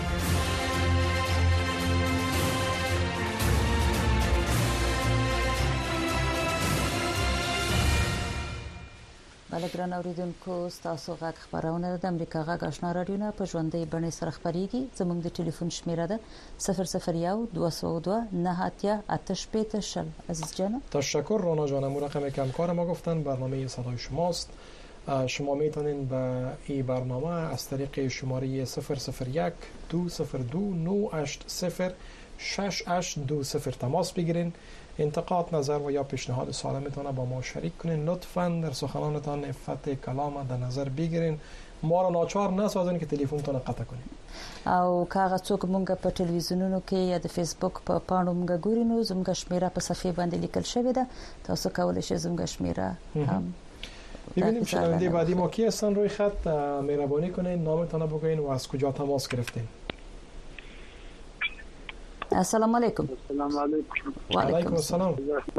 بلګران اوریدونکو تاسو غږ خبرونه د امریکا غږ آشنا رادیو نه په ژوندۍ بڼه سره خبريږي زموږ د ټلیفون شمیره ده 001 202 988 عزیز جان تشکر رانا جان رقم همکار ما گفتن برنامه صدای شماست شما میتونین به این برنامه از طریق شماره 001 202 980 6820 تماس بگیرین انتقاد نظر و یا پیشنهاد سالمتان با ما شریک کنین لطفاً در سخنانتان عفت کلام در نظر بگیرین ما را ناچار نسازین که تلیفونتان قطع کنین او کاغه څوک مونږ په ټلویزیونونو کې یا د فیسبوک په پاڼو مونږ ګورینو زموږ شمیره په صفحه باندې لیکل شوی ده تاسو کولای شئ زموږ شمیره هم ببینیم شنونده بعدی ما کی هستن روی خط مهربانی کنین نامتان بگوین و از کجا تماس گرفتین السلام علیکم السلام علیکم و علیکم السلام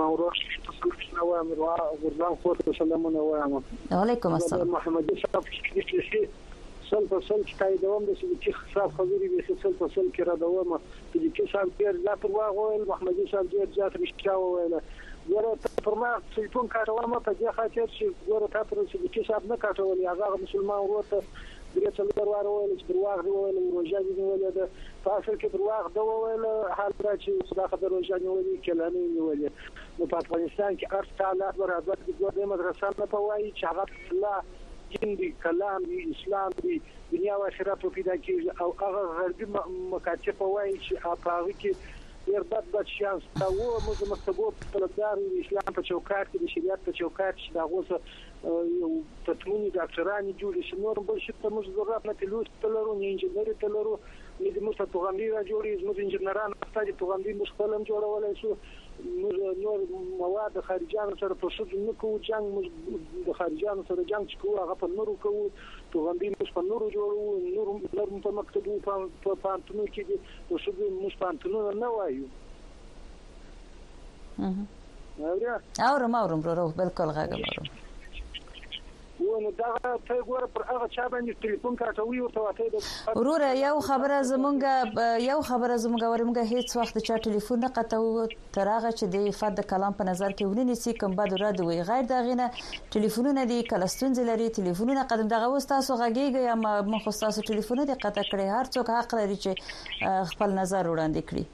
علیکم السلام محمد صاحب سل چې دوام د چې خصاب خبرې به سل کې را دوام د چې صاحب ډیر لا پر واغ محمد صاحب ډیر ځات رښتیا وویل ورته پر ما ټلیفون کاروم په دې خاطر چې ګوره تاسو چې کې شاب نه کاټولې هغه مسلمان ورته درې څلور واره ویل چې درواغ دی ویل روزه دی ویل دا په اصل کې درواغ دی ویل حال را چې صداقت روزه دی ویل کلامي ویل نو په افغانستان کې ارت تعالی برابر د دوه مدرسې نه په وایي چې هغه الله دین دی کلام دی اسلام دی دنیا او آخرت په پیدا کې او هغه غربي مکاتب په وایي چې هغه کې ډیر بد شانس دا و موږ مکتبو په لدار اسلام په چوکاټ کې د شریعت په چوکاټ چې دا غوسه یو تطمینی ډاکټرانی جوړ شي نور بل شي ته موږ ضرورت نه تلوس تلرو نه انجنیری تلرو نه د موږ توغندي را جوړي زموږ انجنیران ستاسو توغندي مستقلم جوړولای شو نور مواد خارجيانو سره په شذ نه کوو جنگ موږ د خارجيانو سره جنگ کوو هغه په نورو کوو توغندي موږ په نورو جوړو نور په مکتبو په پانتونو کې د شذ موږ پانتونو نه وایو اورم برو بالکل غاګم ونه دا ته ګوره پر هغه چا باندې ټلیفون کاټوي او ته وروره یو خبره زمونږ ورمږه هیڅ وخت چا ټلیفون نه قطو تر هغه چې د فد کلام په نظر کې ونی نسی کوم بد رد وي غیر دغه ټلیفونونه دي کلستون زلري ټلیفونونه قدم دغه وستاسو غږیږي یا مخ وستاسو ټلیفونونه دي قطع کړي هر څوک حق لري چې خپل نظر وړاندې کړي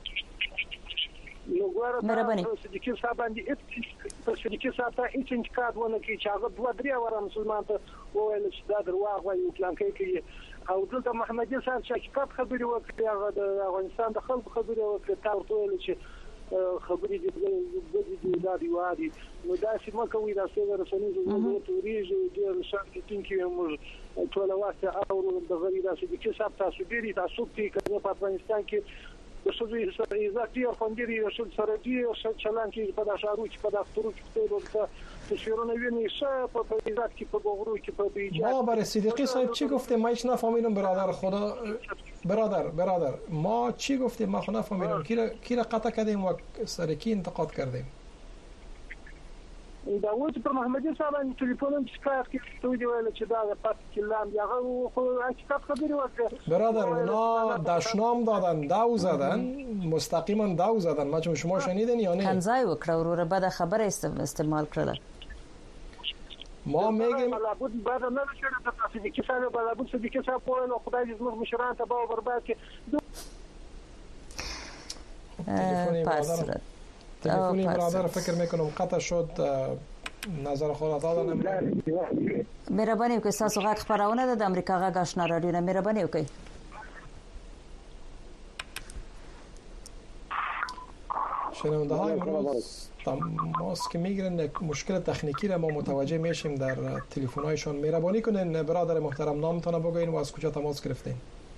مهرباني صدیقي صاحب باندې په صدیقي صاحب ته هیڅ انتقاد ونه کوي چې هغه دوه درې واره مسلمان ته وویل چې دا درواغ وایي اسلام کې او دلته محمدي صاحب چې حقیقت خبري وکړي هغه د افغانستان د خلکو خبري وکړي تاسو ویل چې خبري دي دا دی وادي نو دا چې مکه وي دا څنګه رسنۍ د توريج د شرکتین کې موږ ټول واسه او د غوړي دا صدیقي صاحب تاسو ډیری تاسو کې په افغانستان کې د شوزي سره ایزاکتي خوندري او سره دی او چلان کې په داشارو چې په دفترو کې ته تشویرونه ویني شه په ایزاکتي په غورو کې په بیجا ما برای صدیقی صاحب چی گفته ما هیچ نفهمیدم برادر خدا برادر ما چی گفتیم ما خود نفهمیدم کی را قطع کردیم و سر کی انتقاد کردیم دا وځ پر محمدي صاحب باندې ټلیفون چې کې ته ویل چې دا پات کلام یغه خو حقیقت خبري وکړه برادر اونا دشنام دادن داو زدن مستقیما داو زدن ما چون شما شنیدین یا نه کنزای وکړه وروره بعد خبره استعمال کړل ما میگم لابد بعد نه شړه د تاسو کې صاحب لابد صدیقي صاحب په نو خدای دې زموږ مشران ته باور برباد کړي تلفنی برادر فکر میکنم قطع شد نظر خودت دادن مهرباني وکړئ تاسو غږ خبرونه د امریکا غږ آشنا رادیو نه مهرباني وکړئ شنونده های امروز تماس که میگیرن مشکل تکنیکی را ما متوجه میشیم در تلفن هایشان مهربانی کنین برادر محترم نامتون بگوین و از کجا تماس گرفتین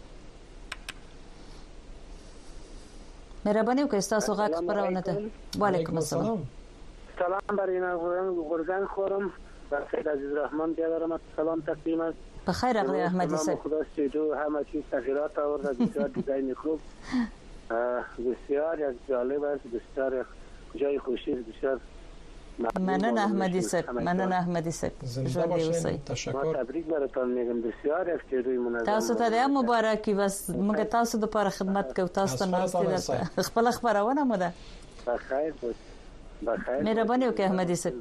مهرباني وکړئ تاسو غږ خبرونه ده وعلیکم السلام سلام بر اینا گردن خورم بر سید عزیز رحمان بیادرم سلام تقدیم است بخیر آقای احمدی صاحب خدا استودیو همه چیز تغییرات آورده بسیار دیزاین خوب بسیار یک جالب است بسیار جای خوشی بسیار مننه احمدی صاحب مننه احمدی صاحب زنده باشین ما تبریک براتون میگم بسیار استودیوی منظم تاسو ته د مبارکي بس موږ تاسو د لپاره خدمت کوو تاسو ته ناستې خپل خبرونه مو ده بخیر مهرباني وکړئ احمدی صاحب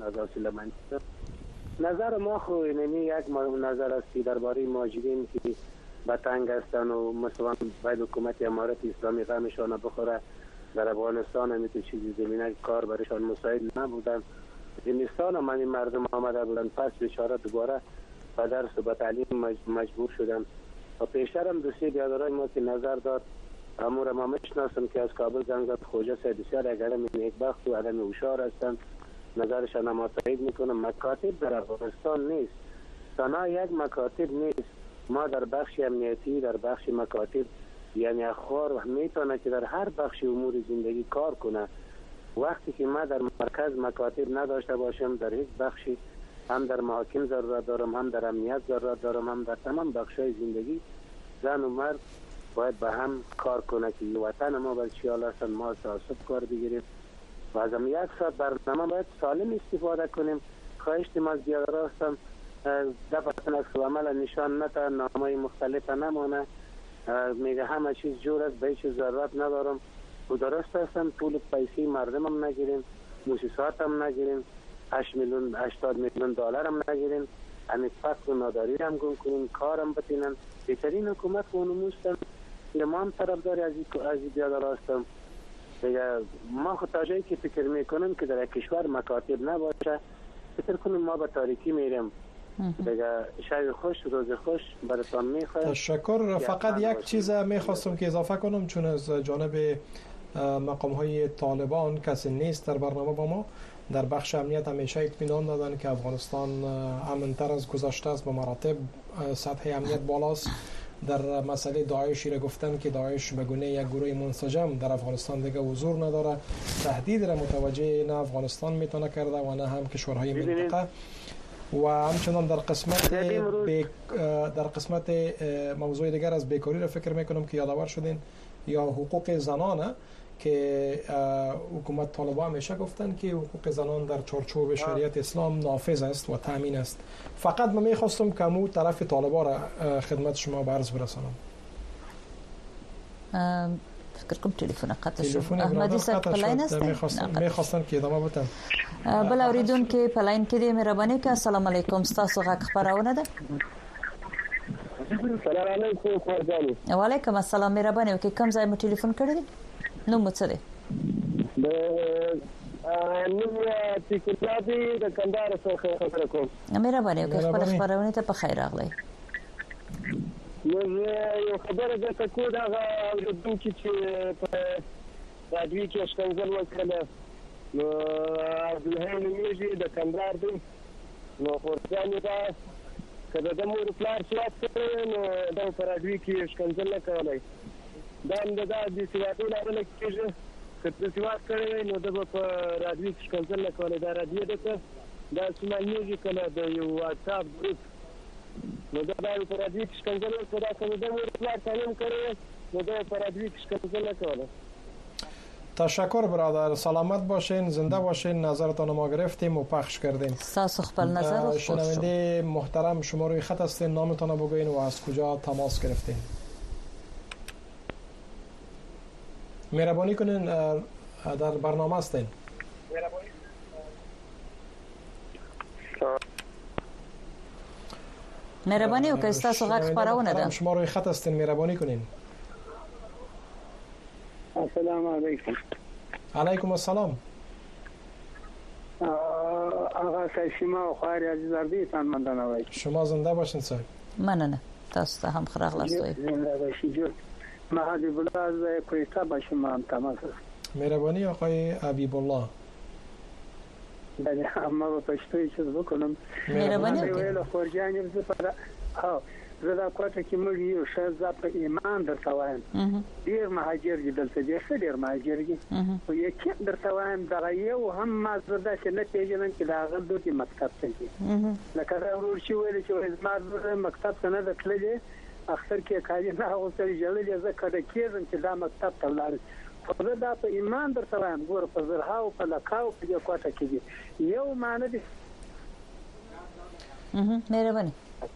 نظر ما خو اینمی یک نظر است درباره ماجرین که به تنگ هستن و مثلا باید حکومت امارت اسلامی غمشان بخوره در افغانستان همیشه چیزی زمینه کار برشان مساعد نبودن زمستان هم این مردم آمده بودن پس بیچاره دوباره به درس و به تعلیم مجبور شدن و پیشتر هم دوستی بیادرای ما که نظر داد امور ما میشناسم که از کابل زنگ زد خوجه سه بسیار یک عدم نیکبخت و عدم هوشیار هستند نظرشان ما تایید میکنم مکاتب در افغانستان نیست سنا یک مکاتب نیست ما در بخش امنیتی در بخش مکاتب یعنی اخبار میتونه که در هر بخش امور زندگی کار کنه وقتی که ما در مرکز مکاتب نداشته باشم در هیچ بخشی هم در محاکم ضرورت دارم هم در امنیت ضرورت دارم هم در تمام بخشای زندگی زن و مرد باید به هم کار کنه که وطن ما بر چی حال هستن ما تعصب کار بگیریم و از هم یک ساعت برنامه باید سالم استفاده کنیم خواهش ما زیاده هستم دفتن از عمل نشان نتا نامای مختلف نمانه میگه همه چیز جور است به هیچ ضرورت ندارم و درست هستم پول پیسی مردم هم نگیریم موسیسات هم نگیریم 80 میلیون دلار هم نگیرین، همین فقر و ناداری هم گم کنین، کارم بتینن. بهترین حکومت اونموستن که ما هم طرفدار از این بیادار هستم. دیگه ما خود تا جایی که فکر میکنم که در کشور مکاتب نباشه، فکر کنیم ما به تاریکی میریم. دیگه شب خوش، روز خوش براتون میخوام. تشکر. فقط یک چیز میخواستم که اضافه کنم، چون از جانب مقام های طالبان کسی نیست در برنامه با ما. در بخش امنیت همیشه اطمینان دادن که افغانستان امن‌تر از گذشته است، به مراتب سطح امنیت بالاست. در مسئله داعشی را گفتن که داعش به گونه یک گروه منسجم در افغانستان دیگه حضور نداره، تهدید را متوجه نه افغانستان میتونه کرده و نه هم کشورهای منطقه. و همچنان در قسمت موضوع دیگر از بیکاری را فکر میکنم که یادآور شدین، یا حقوق زنانه که حکومت طالبان همیشه گفتن که حقوق زنان در چارچوب شریعت اسلام نافذ است و تامین است. فقط من میخواستم که مو طرف طالبان را خدمت شما عرض برسانم. فکر کوم تلیفون قطع شد. احمدی صاحب پلاین است. میخواستم که ادامه بدم. بل اوریدون کې پلاین کې دې مهرباني وکړه. السلام علیکم. تاسو غږ خبرونه ده. السلام علیکم خورجانی. وعلیکم السلام. مهرباني وکړئ کوم ځای مو ټلیفون کړی دی؟ نو مو څه دی؟ نو تیکلادي د کندهار څخه خبره کوم. مهرباني وکړئ خپل خبرونه ته په خیر راغلی. نو یو خبره ده چې دا د دوی چې په راډیو کې څنګه وکړه نو عبدالحی نمیږي د کندهار دی. نو خورجانی دا کله د مور پلار سیاست کوي نو دا په راډیو کې څنګه نه کولای. دا د سیاستي لارې کېږي چې سیاست کوي نو د په راډیو کې څنګه نه کولای. دا راډیو ده دا سمانیږي کله د یو واتساپ ګروپ نو دا په راډیو کې څنګه نه کولای. کله د مور پلار تعلیم کوي نو دا په راډیو کې څنګه نه کولای. تشکر برادر، سلامت باشین، زنده باشین. نظرتان ما گرفتیم و پخش کردیم. ساس خپل نظر و شنونده محترم شما روی خط هستین، نامتان رو بگوین و از کجا تماس گرفتین. مهربانی کنین در برنامه هستین. مهربانی وکړئ تاسو غږ خبرونه ده. شما روی خط هستین، مهربانی کنین. السلام علیکم. علیکم السلام. آقا سیما خواری عزیزاردی تان مننه وای. شما زنده باشین صاحب. مننه. تاسو ته هم خراغلاستوي. زنده باشی جون. ما حبیب الله از کویتا باشم ما تماس. مهربانی آقای حبیب الله. بله اما با پشتوی چیز بکنم. مهربانی وکړئ. خورجانی زپره زه دا کوټه کې مړ یو شزه په ایمان درته وایم ډیر مهاجر دي دلته ډیر مهاجر دي او یو درته وایم دا یو هم ما زړه چې نه پیژنم چې دا غل دوی مکتب ته دي لکه دا ورور چې ویل چې ما زړه مکتب ته نه دتلې اخر کې کاږي نه اوسې جوړلې زه کده کېږم چې دا مکتب ته لاړ خو دا په ایمان درته وایم ګور په زرها او په لکاو په کوټه کې دي یو معنی دي مهرباني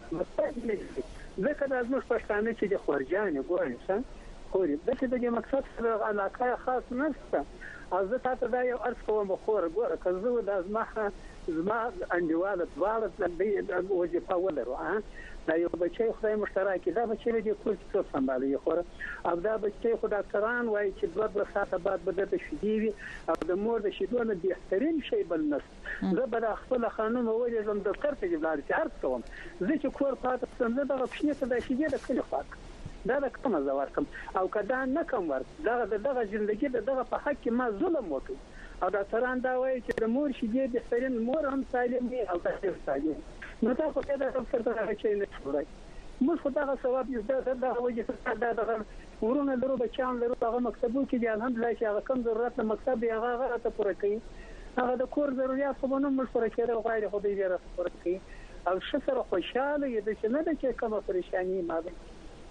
ځکه دا زموږ پښتانه چې د خورجانې ګوري څه خوري دغه د مقصد سره علاقه خاص نشته او زه تاسو دا یو ارز کوم خور ګوره که زه د زما انډیواله دواړه د وظیفه ولرو دا یو بچی خدای مشترک دا بچی د کور څخه سمبالي خور او دا بچی خو ډاکټران وایي چې 2 ساعته بعد به د شیدې او د مور د شیدو نه بهترین شی بل نس زه به خپل خانم وایي زم ډاکټر ته جبلار چې هر کوم زه چې کور پاتې سم زه د پښنه ته د شیدې د کلی خاک دا د کومه زوار کوم او کدا نه کوم ور دغه ژوندۍ دغه په حق کې ما ظلم وکړ او ډاکټران دا وایي چې د مور شیدې بهترین مور هم سالم دی او تاسو سالم نو دا خو دا څه څه چې نه شوړای موږ خو دا ثواب یې دا وجه دا ورونه درو بچان درو هغه مکتبو کې دي الحمدلله چې هغه کم ضرورت مکتب یې هغه ته پوره کوي هغه د کور ضرورت خو نه موږ پوره کړو غواړي خو دې ډیره پوره کوي او شکر خوشاله یې چې نه ده چې کومه پریشانی ما ده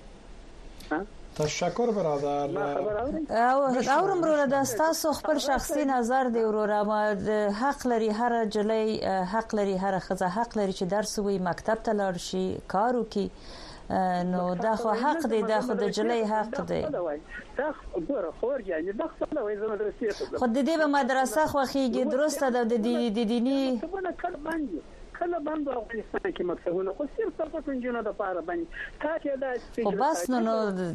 تشکر برادر. او مرونه د تاسو خپل شخصي نظر دی وروره ما حق لري هر جلې حق لري هر خزه حق لري چې درس وي مکتب ته لاړ شي کار وکي نو دا خو حق دی، دا خو د جلۍ حق دی. دا ګوره خور جانې دا خپله وایي زه مدرسې ته خو د دې به مدرسه خوښېږي، درسته ده د دیني کله بند افغانستان کې مکتبونه خو صرف فقط نجونو د پاره باندې تاسو دا خو بس نو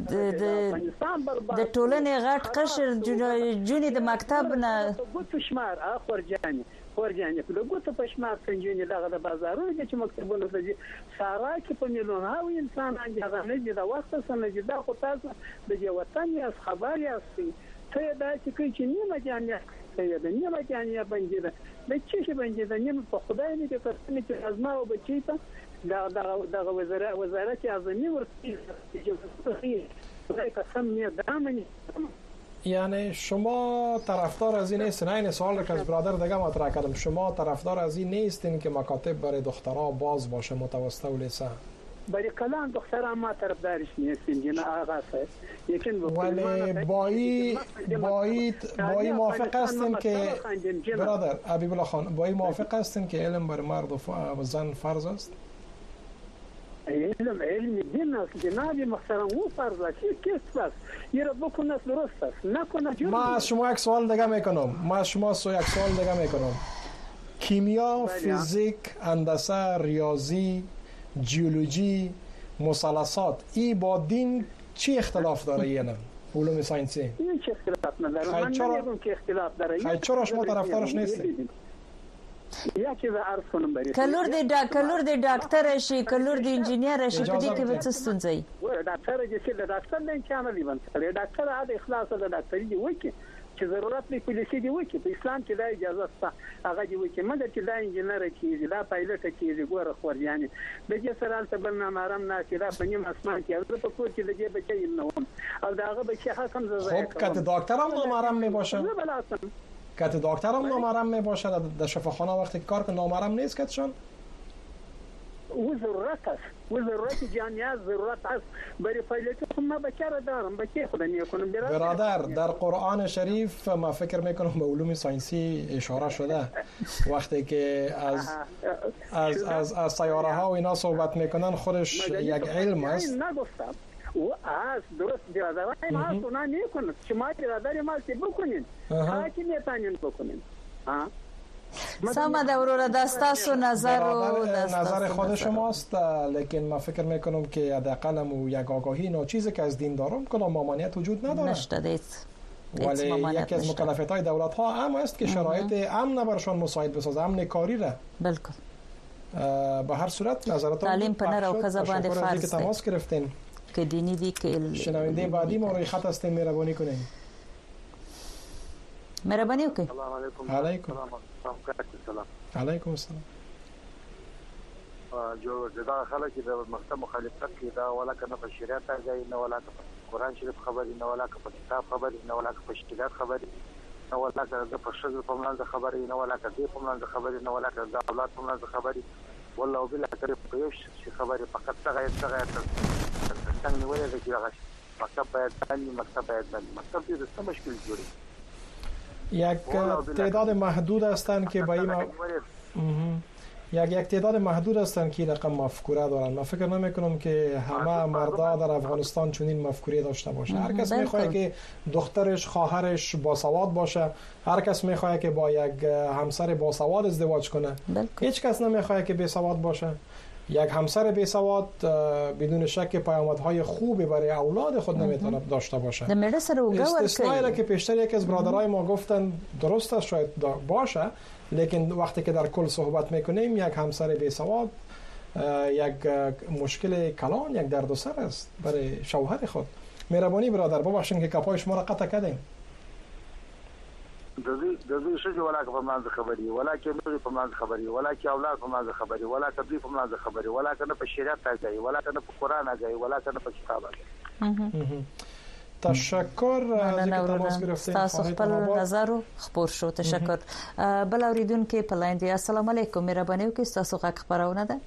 د ټولنې غټ قشر جونې د مکتب نه ګوتو شمار اخور جانې په ګوتو په شمار څنګه دغه د بازارونو کې مکتبونه دي سارا کې په میلیونونو انسانان هغه نه دي دا وخت سره دي دا خو تاسو د وطن یا خبر یاستئ ته دا چې نیمه جانې ته د نیمه جانې باندې ده د چی باندې د نیمه په خدای نه کې تاسو چې ازما او بچی ته دا وزارت اعظمي ورته قسم نه دامنی. یعنی شما طرفدار از این نیستین؟ این سوال رو که از برادر دیگه مطرح کردم، شما طرفدار از این نیستین که مکاتب برای دخترها باز باشه متوسطه و لیسه؟ برای کلان دخترها ما طرفدارش نیستیم جنا آقا صاحب، ولی با این موافق هستین که برادر حبیب الله خان با این موافق هستین که علم بر مرد و زن فرض است؟ علم دین است جناب محترم و فرض است که است یرا بکنه درست است نکنه جور. ما از شما یک سوال دیگه میکنم، کیمیا، فیزیک، هندسه، ریاضی، جیولوژی، مثلثات ای با دین چی اختلاف داره؟ یعنی علوم ساینسی هیچ اختلاف نداره. من نمیگم که اختلاف داره. چرا شما طرفدارش نیستید؟ یا چې عرض کنم برای کلور د ډاکټر شي، کلور د انجینیر شي، په دې کې به څه ستونزه ډاکټر چې د ډاکټر نه چانه دی باندې ډاکټر عادي اخلاص د ډاکټري دی وکي چې ضرورت نه پولیسي دی وکي په اسلام کې دا اجازه شته هغه دی وکي مګر چې دا انجینر کیږي دا پایلټ کیږي ګوره خور یعنی د دې سره البته بل نه مارم نه چې دا په نیم اسمان کې او په کور کې د دې بچي نه او دا هغه بچي حکم زړه خب کته دکتر هم نامحرم میباشه، کته دکتر هم نامحرم میباشه در شفاخانه وقتی کار کنه نامحرم نیست کتشان؟ و ضرورت جامعه ضرورت است برای پایلوت ما بچه دارم بچه خود نیکنم. برادر در قرآن شریف ما فکر میکنم به علوم ساینسی اشاره شده وقتی که از سیاره ها و اینا صحبت میکنن خودش یک علم است. نگفتم و از درست برادران ما اونا نیکنن شما برادر ما سی بکنین حاکی میتانین بکنین سامه دوروره دستاسو نظر خود شماست، لیکن ما فکر میکنم که حداقل یک آگاهی چیزی که از دین دارم کدام ممانعت وجود نداره نشته ولی یکی از مکلفیت های دولت ها هم است که شرایط امن برشان مساعد بسازه، امن کاری را. بالکل. به هر صورت نظرتون تعلیم پنر او خزه باندې فرض که تماس گرفتین که دینی دی که شنونده بعدی ما روی خط هستیم، مهربانی کنین. مهربانی وکړئ. علیکم السلام. جو دا خلک د مکتب مخالفت کې دا ولا کنه په شریعت راځي نه ولا په قران شریف خبرې نه ولا په کتاب خبرې نه ولا په شریعت خبرې نه ولا په شذ په منځ خبرې نه ولا په منځ خبرې نه ولا د اولاد په منځ خبرې والله بالله تعالی په یو شي خبرې فقط څنګه څنګه ولې د کیږي مکتب باید مکتب دې څه مشکل جوړي. یک تعداد محدود هستند که با این یک تعداد محدود هستند که رقم مفکوره دارن. من فکر نمی کنم که همه مردا در افغانستان چنین مفکوره داشته باشه. هر کس میخواد که دخترش خواهرش باسواد باشه، هر کس میخواد که با یک همسر باسواد ازدواج کنه. هیچ کس نمیخواد که بیسواد باشه. یک همسر بیسواد بدون شک پیامدهای خوبی برای اولاد خود نمیتونه داشته باشه. استثنایی که پیشتر یک از برادرای ما گفتن درست است شاید باشه، لیکن وقتی که در کل صحبت میکنیم یک همسر بیسواد یک مشکل کلان، یک دردسر است برای شوهر خود. مهربانی برادر ببخشید که کپای شما را قطع کردیم. د دې شې ولا په منځ خبري ولا کې نور په منځ خبري ولا کې اولاد په منځ خبري ولا کبي په منځ خبري ولا کنه په شریعت راځي ولا کنه په قران راځي ولا کنه په کتاب راځي. تشکر از اینکه تماس گرفتین. تاسو خپل نظر خبر شو. تشکر. بل اوریدونکو په لاین دی. السلام علیکم. مهرباني وکړئ تاسو غږ خبرونه ده.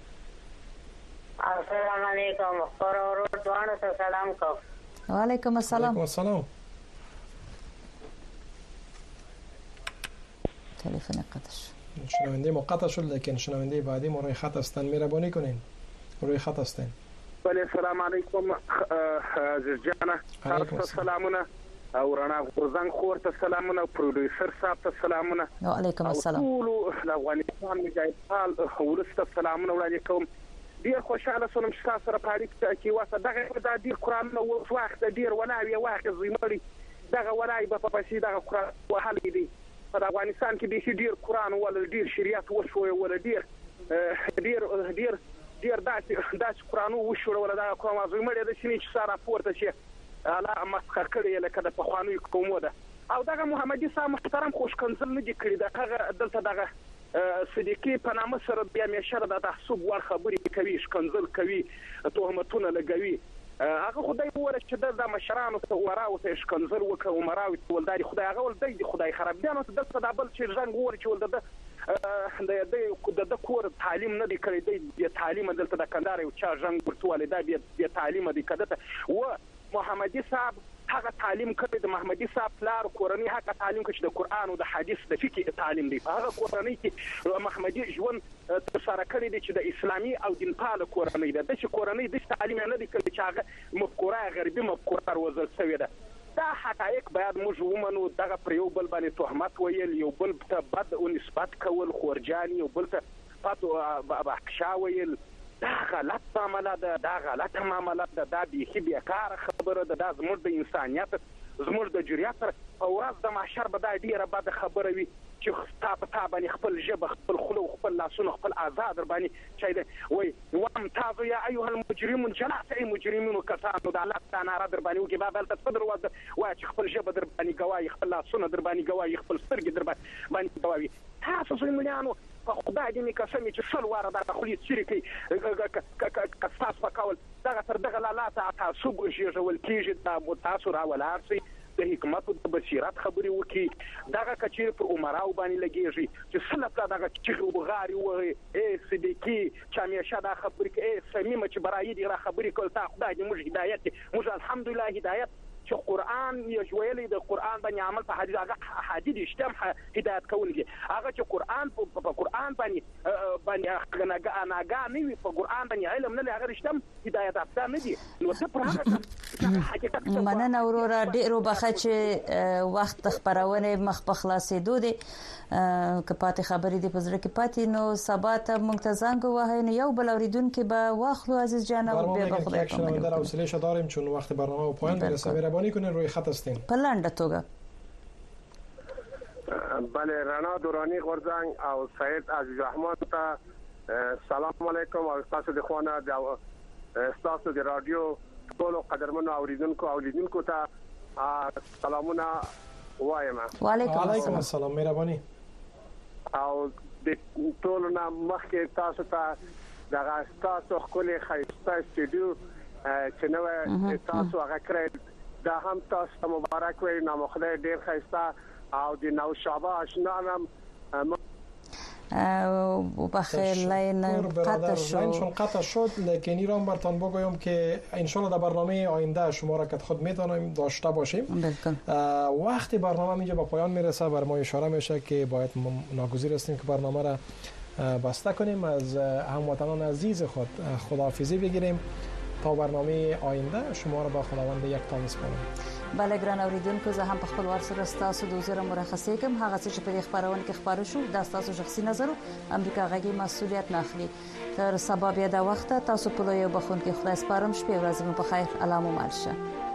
السلام علیکم. خبرورو دوانو ته سلام کوم. وعلیکم السلام. وعلیکم السلام. تلفن قطع شد. شنونده ما قطع شد، لیکن شنونده بعدی ما روی خط هستن. مهربانی کنین روی خط هستن. بله السلام علیکم زرجانه تاسو سلامونه او رڼا غورزنګ خور ته سلامونه پروډوسر صاحب ته سلامونه وعلیکم السلام ټول افغانستان مجاهد فعال ولسته سلامونه وړاندې کوم ډیر خوشاله شوم چې تاسو سره په اړیکه کې واسه دغه د ډیر قرآن نو وخت ډیر ولاوی واخ زمړي دغه ولای په پسې دغه قرآن وهل دي په افغانستان کې د ډیر قرآن ول ډیر شریعت وشوي ول ډیر داس قرآن وشوي ول دا کومه زمړي د شنی چې سره پورته شي الا مسخر کړی لکه د پخواني کومو ده او دغه محمدي صاحب محترم خوش کنزل نه دي کړی دغه دلته دغه صدیقي په نامه سره بیا مشر د تحسب ور خبرې کوي شکنزل کوي تهمتونه لګوي هغه خدای وره چې د مشرانو ته وراو ته شکنزل وکړو مراوي ولداري خدای هغه ولدای دی خدای خراب دي نو دلته د بل چې ژوند ور چې ولده د کور تعلیم نه دی کړی دی تعلیم دلته د کندهار یو چا ژوند ورتواله دی بیا تعلیم دی کده و محمدي صاحب هغه تعلیم کړی د محمدي صاحب پلار کورنۍ هغه تعلیم کړي د قران او د حدیث د فقه تعلیم دی هغه کورنۍ کې محمدي ژوند سره کړی دی چې د اسلامي او دین پاله کورنۍ ده چې کورنۍ د تعلیم نه دی کړی چې هغه مفکوره غربي مفکوره وزل شوی ده دا حقایق باید موږ ومنو دغه پر یو بل باندې تهمت ویل یو بل ته بد او نسبت کول خورجانی یو بل ته پاتو بحشا ویل دا غلط معاملات ده دا غلطه معاملات ده دا بیخي بیکاره خبره ده دا زموږ د انسانیت زموږ د جریات او ورځ د محشر به دا ډیره بد خبره وي چې تا باندې خپل ژبه خپل خلو خپل لاسونه خپل آزاد باندې چای ده وای وامتازوا يا ايها المجرمون جلات اي مجرمون کسانو د الله تعالی نار در باندې وکي بابل ته صدر وځ وای چې خپل ژبه در باندې گواهی خپل لاسونه در باندې گواهی خپل سترګې در باندې گواهی تاسو زموږ خدای دې قسم چې شل واره د خلیت شریکي کستاس پکول دغه تر دغه لاله تاسو ژول کیږي د تاسو راولارسي د حکومت د بصیرت خبري وکي دغه کچیر پر عمراو باندې لګیږي چې سلطه دغه چې وغاري وي صدیقي چې همیشه دا خبري کې سمیمه چې برای دې را خبري کول تا خدای دې موږ هدایت موږ الحمدلله هدایت چې قران یې ویلي د قران باندې عمل په حدیث هغه حدیث اشتم هدایت کوونکی هغه چې قران په قران باندې ناګه نه وي په قران باندې علم نه هغه اشتم هدایت افته نه دي نو څه پر هغه مننه وروره ډیرو بخښه چې وخت خبرونه مخ په خلاصېدو دي کپاتې خبرې دي په زړه کې پاتې نو سبا ته منتظنګ وای نو یو بل اوریدونکو به واخلو عزیز جان او به خدای کوم در حوصله داریم چون وقت برنامه و پایان برسه مهربانی کنین روی خط هستین په لنډه توګه بله رڼا دورانی غورځنګ او سید عزیز احمد ته سلام علیکم او تاسو د خوانه د تاسو د رادیو ټول قدرمنو اوریدونکو ته سلامونه وایم وعلیکم السلام مهربانی او د ټول نه مخکې تاسو ته دغه تاسو خپل خیسته استودیو چې نو تاسو هغه کړی دا هم تاسو مبارک وي نو خدای ډیر خیسته او د نو شابه آشنانم و بخیر لاین قطع شد لیکن ایران برتان بگویم که انشالله در برنامه آینده شما را که خود میتونیم داشته باشیم وقتی برنامه اینجا به پایان میرسه بر ما اشاره میشه که باید ناگزیر هستیم که برنامه را بسته کنیم از هموطنان عزیز خود خداحافظی بگیریم تا برنامه آینده شما را به خداوند یک تا میسپارم. بله ګران اوریدونکو زه هم په خپل ور سره تاسو د وزیر مرخصی کوم هغه چې په خبرونه کې خبرو شو د تاسو شخصي نظر امریکا غږی مسؤلیت نه اخلي تر سبا بیا د وخت تاسو په لوی بخون کې خدای سپارم شپه ورځ مو په خیر علامه مالشه